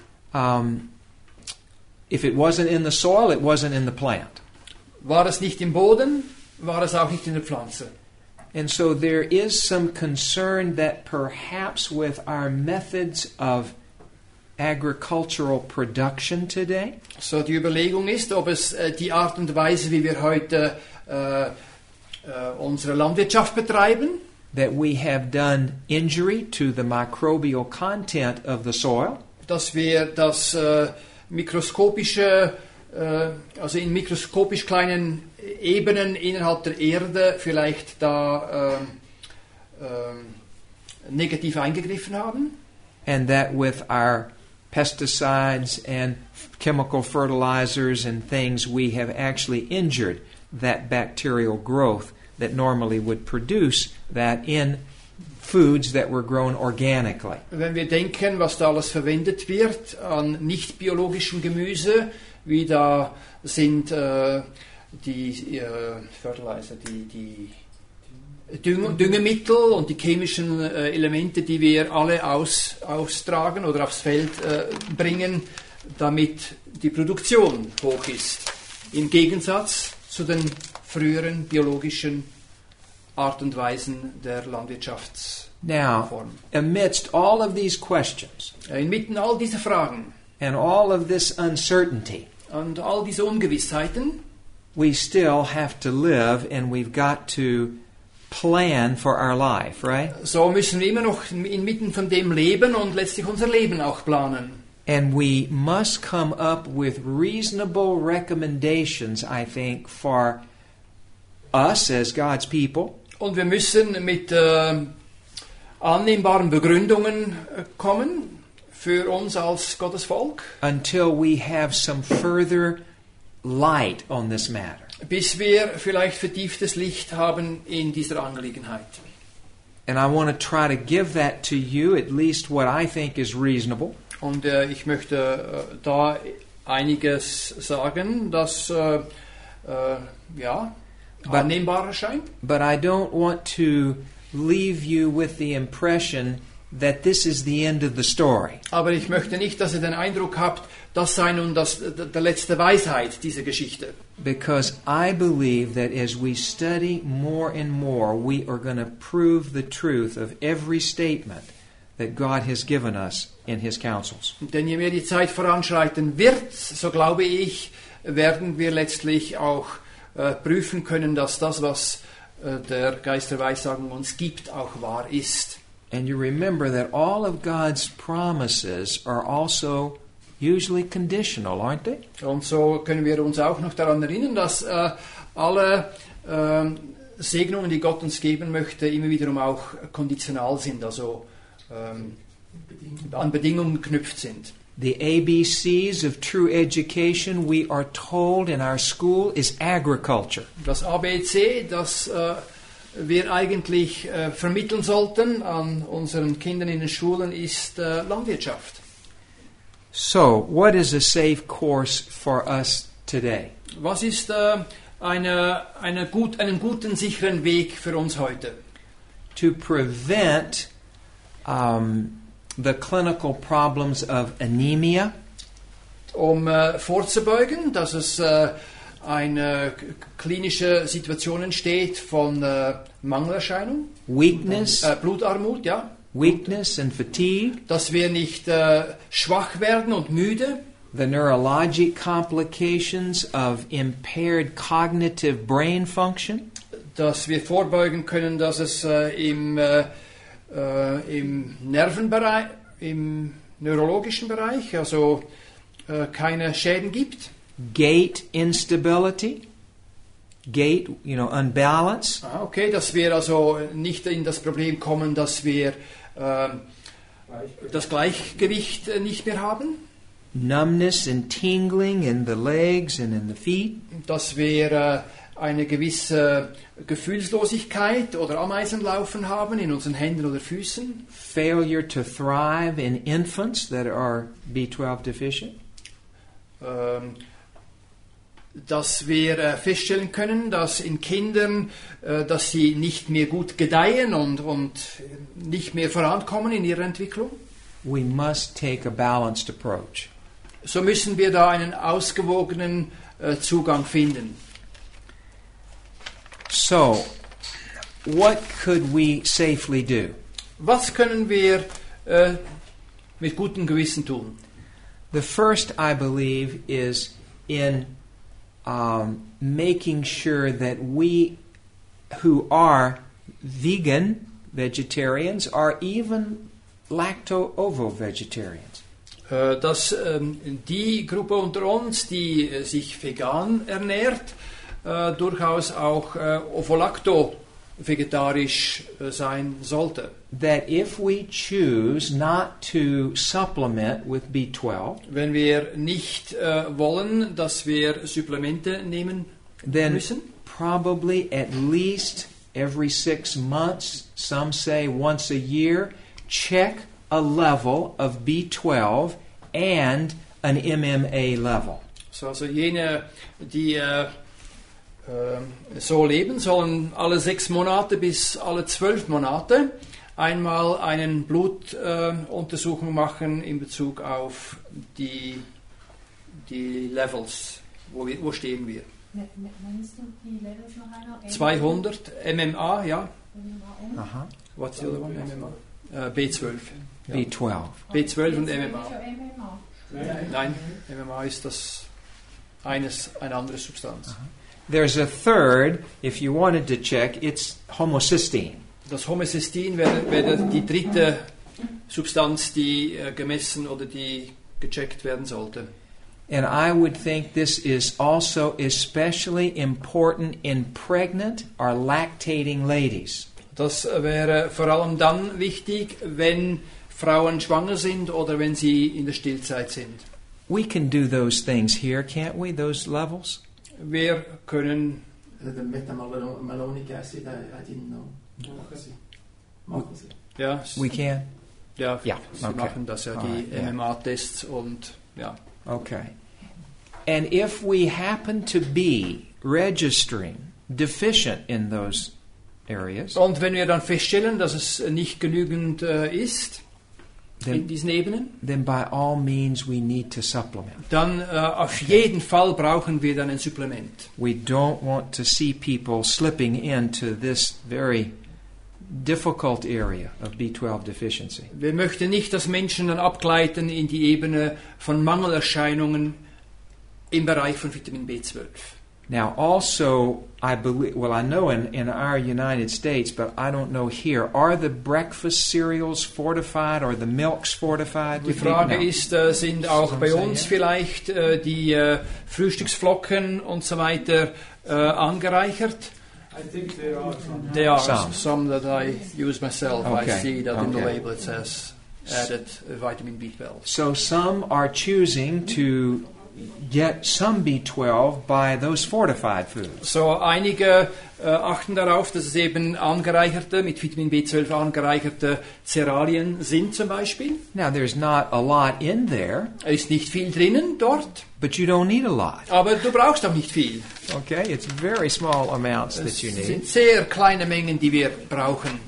If it wasn't in the soil, it wasn't in the plant. War es nicht im Boden, war es auch nicht in der Pflanze. And so there is some concern that perhaps with our methods of agricultural production today, So die Überlegung ist, ob es die Art und Weise, wie wir heute unsere Landwirtschaft betreiben, that we have done injury to the microbial content of the soil, dass wir das mikroskopische, also in mikroskopisch kleinen Ebenen innerhalb der Erde vielleicht da negativ eingegriffen haben. And that with our pesticides and chemical fertilizers and things, we have actually injured that bacterial growth that normally would produce that in foods that were grown organically. Wenn wir denken, was da alles verwendet wird an nicht biologischem Gemüse, wie da sind die Fertilizer, die Düngemittel und die chemischen Elemente, die wir alle austragen oder aufs Feld bringen, damit die Produktion hoch ist. Im Gegensatz zu den früheren biologischen Art und Weisen der Landwirtschaftsform. Now, amidst all of these questions Inmitten all dieser Fragen and all of this uncertainty, und all diese Ungewissheiten, we still have to live and we've got to plan for our life, right? so müssen wir immer noch inmitten von dem leben und letztlich unser Leben auch planen. And we must come up with reasonable recommendations, I think, for us as God's people. Und wir müssen mit annehmbaren Begründungen kommen für uns als Gottes Volk, Until we have some further light on this matter. bis wir vielleicht vertieftes Licht haben in dieser Angelegenheit. And I want to try to give that to you, at least what I think is reasonable. Und ich möchte da einiges sagen, das annehmbar erscheint. But I don't want to leave you with the impression that this is the end of the story. Aber ich möchte nicht, dass ihr den Eindruck habt, das sei nun der letzte Weisheit dieser Geschichte. Because I believe that as we study more and more, we are going to prove the truth of every statement that God has given us in His counsels. Denn je mehr die Zeit voranschreiten wird, so glaube ich, werden wir letztlich auch prüfen können, dass das, was der Geist der Weissagung uns gibt, auch wahr ist. And you remember that all of God's promises are also usually conditional, aren't they? Und so können wir uns auch noch daran erinnern, dass alle Segnungen, die Gott uns geben möchte, immer wiederum auch konditional sind, also an Bedingungen geknüpft sind. The ABCs of true education, we are told in our school, is agriculture. Das ABC, das wir eigentlich vermitteln sollten an unseren Kindern in den Schulen, ist Landwirtschaft. So, what is a safe course for us today? Was ist einen guten, sicheren Weg für uns heute? To prevent the clinical problems of anemia, Vorzubeugen, dass es eine klinische Situation entsteht von Mangelerscheinung, weakness, Blutarmut, ja, weakness and fatigue, dass wir nicht schwach werden und müde, the neurologic complications of impaired cognitive brain function, dass wir vorbeugen können, dass es im Nervenbereich, im neurologischen Bereich, also keine Schäden gibt. gait instability, gait, unbalance, Okay, dass wir also nicht in das Problem kommen, dass wir das Gleichgewicht nicht mehr haben, numbness and tingling in the legs and in the feet, dass wir eine gewisse Gefühlslosigkeit oder Ameisenlaufen haben in unseren Händen oder Füßen, failure to thrive in infants that are B12 deficient, dass wir feststellen können, dass in Kindern, dass sie nicht mehr gut gedeihen und nicht mehr vorankommen in ihrer Entwicklung. we must take a balanced approach. So müssen wir da einen ausgewogenen Zugang finden. So, what could we safely do? Was können wir mit gutem Gewissen tun? The first, I believe, is in making sure that we who are vegetarians, are even lacto-ovo vegetarians. dass die Gruppe unter uns, die sich vegan ernährt, durchaus auch Ovolacto-vegetarisch sein sollte. That if we choose not to supplement with B12, Wenn wir nicht wollen, dass wir Supplemente nehmen then müssen, probably at least every 6 months, some say once a year, check a level of B12 and an MMA level. so, also jene, die so leben, sollen alle 6 Monate bis alle 12 Monate einmal eine Blutuntersuchung machen in Bezug auf die Levels. Wo stehen wir? Nennst du die Levels noch einmal? 200 MMA, ja. Uh-huh. What's the other one? MMA. B12. Ja. B12. B12 und MMA. MMA. Nein, MMA ist eine andere Substanz. There's a third, if you wanted to check, it's homocysteine. Das Homocystin wäre die dritte Substanz, die gemessen oder die gecheckt werden sollte. And I would think this is also especially important in pregnant or lactating ladies. Das wäre vor allem dann wichtig, wenn Frauen schwanger sind oder wenn sie in der Stillzeit sind. We can do those things here, can't we? Those levels? Wir können The methylmalonic acid, I didn't know. Machen Sie. ja, We can? ja, Ja, sie okay. machen das ja, die Alright, yeah. MMA-Tests und ja. Okay. And if we happen to be registering deficient in those areas, Und wenn wir dann feststellen, dass es nicht genügend ist in then, diesen Ebenen, then by all means we need to supplement. dann auf jeden Fall brauchen wir dann ein Supplement. We don't want to see people slipping into this very difficult area of B12 deficiency. Wir möchten nicht, dass Menschen dann abgleiten in die Ebene von Mangelerscheinungen im Bereich von Vitamin B12. Now, also, I believe, well, I know in our United States, but I don't know here, are the breakfast cereals fortified or the milks fortified? Die with Frage no. ist, sind auch bei uns vielleicht die Frühstücksflocken und so weiter angereichert? I think there are some. There are Some. some that I use myself. I Okay, see that in the okay. label it says added vitamin B12. So some are choosing to get some B12 by those fortified foods. So einige achten darauf, dass es eben angereicherte, mit Vitamin B12 angereicherte Cerealien sind zum Beispiel. Now, there's not a lot in there, Es ist nicht viel drinnen dort, but you don't need a lot. aber du brauchst auch nicht viel. Okay, it's very small amounts that Es you need. sind sehr kleine Mengen, die wir brauchen.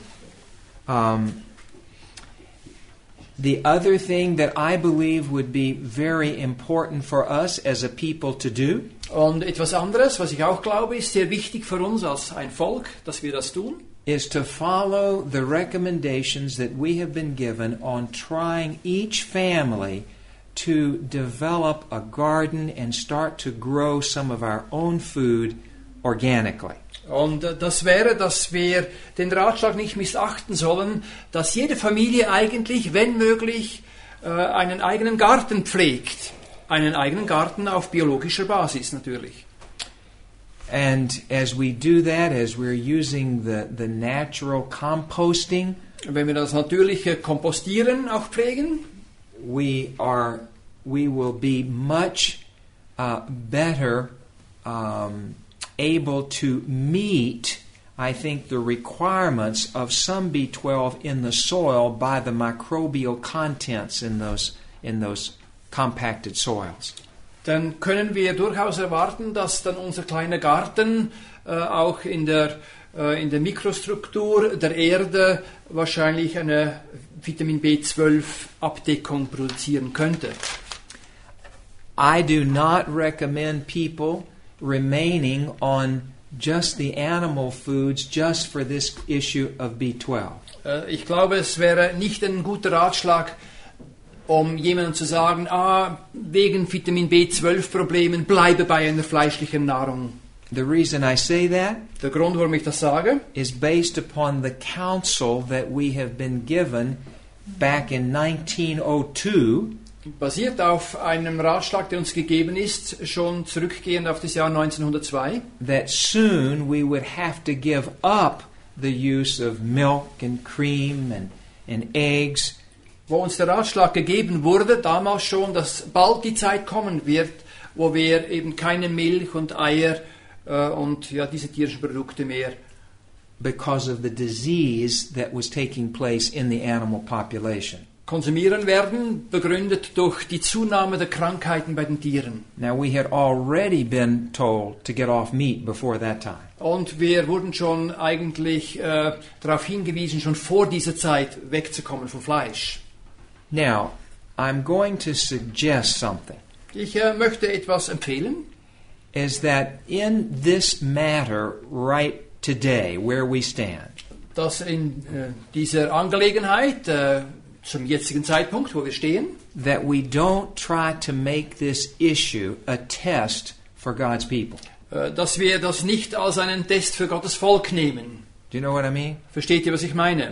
The other thing that I believe would be very important for us as a people to do Und etwas anderes, was ich auch glaube, ist sehr wichtig für uns als ein Volk, dass wir das tun, is to follow the recommendations that we have been given on trying each family to develop a garden and start to grow some of our own food organically. Und das wäre, dass wir den Ratschlag nicht missachten sollen, dass jede Familie eigentlich, wenn möglich, einen eigenen Garten pflegt. Einen eigenen Garten auf biologischer Basis natürlich. And as we do that, as we're using the natural composting, Wenn wir das natürliche Kompostieren auch pflegen, we will be much better able to meet, I think, the requirements of some B12 in the soil by the microbial contents in those compacted soils. dann können wir durchaus erwarten, dass dann unser kleiner Garten auch in der Mikrostruktur der Erde wahrscheinlich eine Vitamin B12-Abdeckung produzieren könnte. I do not recommend people remaining on just the animal foods just for this issue of B12. Ich glaube, es wäre nicht ein guter Ratschlag, um jemandem zu sagen, wegen Vitamin B12-Problemen bleibe bei einer fleischlichen Nahrung. The reason I say that Der Grund, warum ich das sage, is based upon the counsel that we have been given back in 1902 basiert auf einem Ratschlag, der uns gegeben ist, schon zurückgehend auf das Jahr 1902, that soon we would have to give up the use of milk and cream and eggs, wo uns der Ratschlag gegeben wurde, damals schon, dass bald die Zeit kommen wird, wo wir eben keine Milch und Eier und ja, diese tierischen Produkte mehr, because of the disease that was taking place in the animal population. konsumieren werden, begründet durch die Zunahme der Krankheiten bei den Tieren. Now, we had already been told to get off meat before that time. Und wir wurden schon eigentlich darauf hingewiesen, schon vor dieser Zeit wegzukommen vom Fleisch. Now, I'm going to suggest something, Ich möchte etwas empfehlen, is that in this matter right today, where we stand, dass in dieser Angelegenheit, zum jetzigen Zeitpunkt, wo wir stehen, that we don't try to make this issue a test for God's people. Dass wir das nicht als einen Test für Gottes Volk nehmen. Do you know what I mean? Versteht ihr, was ich meine?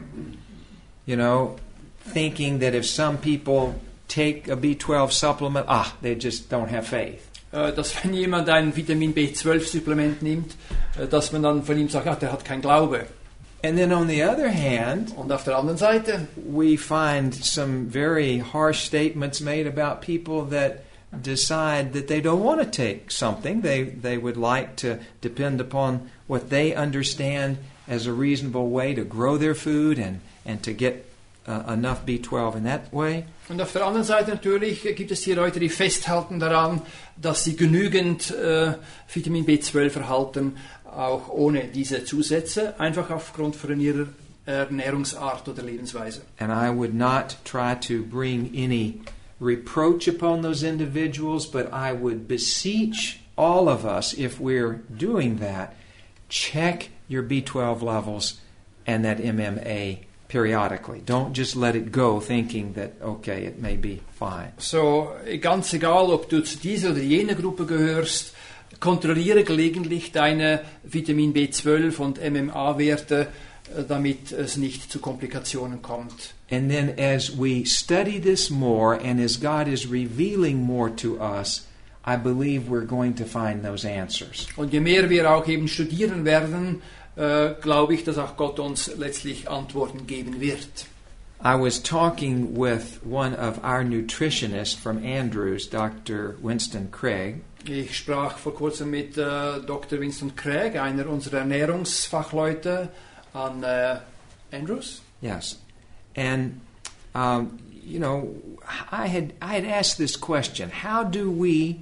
You know, thinking that if some people take a B12 supplement, they just don't have faith. Dass wenn jemand ein Vitamin B12-Supplement nimmt, dass man dann von ihm sagt, der hat keinen Glaube. And then on the other hand, Und auf der anderen Seite we find some very harsh statements made about people that decide that they don't want to take something. They would like to depend upon what they understand as a reasonable way to grow their food and to get enough B12 in that way. Und auf der anderen Seite natürlich gibt es hier Leute, die festhalten daran, dass sie genügend Vitamin B12 erhalten, auch ohne diese Zusätze, einfach aufgrund von ihrer Ernährungsart oder Lebensweise. And I would not try to bring any reproach upon those individuals, but I would beseech all of us, if we're doing that, check your B12 levels and that MMA periodically. Don't just let it go thinking that, okay, it may be fine. So, ganz egal, ob du zu dieser oder jener Gruppe gehörst, kontrolliere gelegentlich deine Vitamin B12 und MMA-Werte, damit es nicht zu Komplikationen kommt. And then as we study this more and as God is revealing more to us, I believe we're going to find those answers. Und je mehr wir auch eben studieren werden, glaube ich, dass auch Gott uns letztlich Antworten geben wird. I was talking with one of our nutritionists from Andrews, Dr. Winston Craig, Ich sprach vor kurzem mit Dr. Winston Craig, einer unserer Ernährungsfachleute an Andrews. yes, and you know, I had asked this question: How do we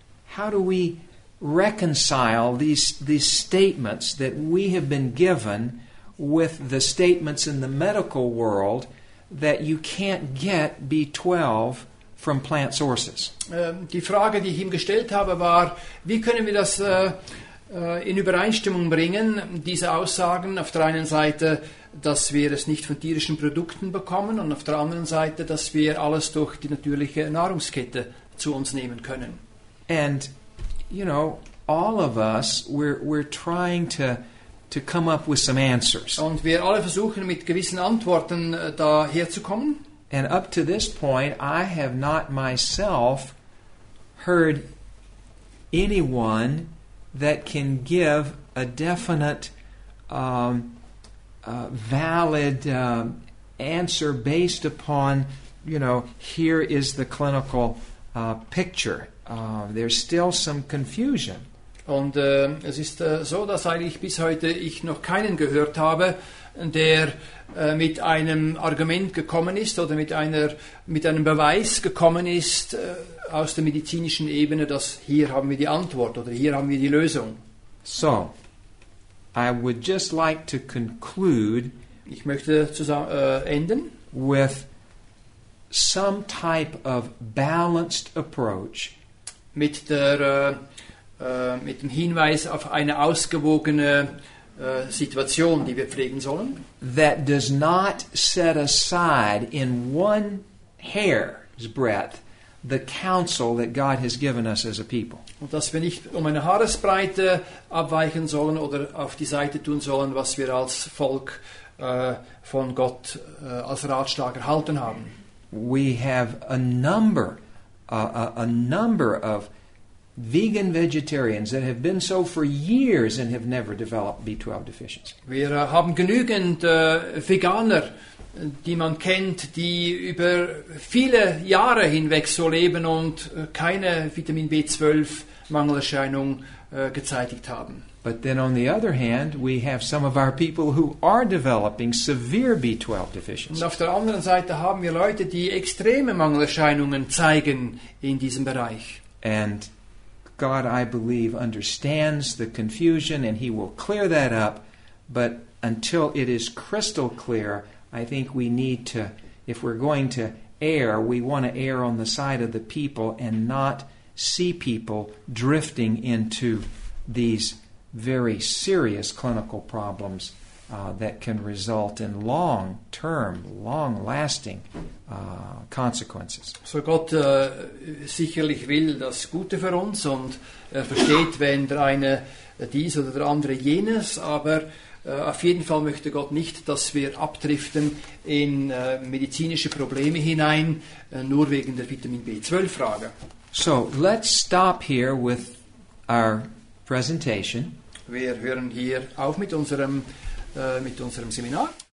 reconcile these statements that we have been given with the statements in the medical world that you can't get B12 from plant sources? Die Frage, die ich ihm gestellt habe, war, wie können wir das in Übereinstimmung bringen, diese Aussagen auf der einen Seite, dass wir es nicht von tierischen Produkten bekommen und auf der anderen Seite, dass wir alles durch die natürliche Nahrungskette zu uns nehmen können. And you know, all of us, we're trying to come up with some answers. Und wir alle versuchen, mit gewissen Antworten daherzukommen. And up to this point, I have not myself heard anyone that can give a definite, valid answer based upon, you know, here is the clinical picture. There's still some confusion. Und es ist so, dass eigentlich bis heute ich noch keinen gehört habe, der mit einem Argument gekommen ist oder mit einem Beweis gekommen ist aus der medizinischen Ebene, dass hier haben wir die Antwort oder hier haben wir die Lösung. So, I would just like to conclude Ich möchte enden with some type of balanced approach mit dem Hinweis auf eine ausgewogene Situation, die wir pflegen sollen, that does not set aside in one hair's breadth the counsel that God has given us as a people. und dass wir nicht um eine Haaresbreite abweichen sollen oder auf die Seite tun sollen, was wir als Volk von Gott als Ratschlag erhalten haben. we have a number of vegan vegetarians that have been so for years and have never developed B12 deficiency. Wir haben genügend Veganer, die man kennt, die über viele Jahre hinweg so leben und keine Vitamin B12 Mangelerscheinung gezeitigt haben. But then on the other hand, we have some of our people who are developing severe B12 deficiency. Und auf der anderen Seite haben wir Leute, die extreme Mangelerscheinungen zeigen in diesem Bereich. And God, I believe, understands the confusion and He will clear that up. But until it is crystal clear, I think we need to, if we're going to err, we want to err on the side of the people and not see people drifting into these very serious clinical problems that can result in long-term, long-lasting consequences. So Gott sicherlich will das Gute für uns und er versteht, wenn der eine dies oder der andere jenes, aber auf jeden Fall möchte Gott nicht, dass wir abdriften in medizinische Probleme hinein, nur wegen der Vitamin B12-Frage. So let's stop here with our presentation. Wir hören hier auf mit unserem Seminar.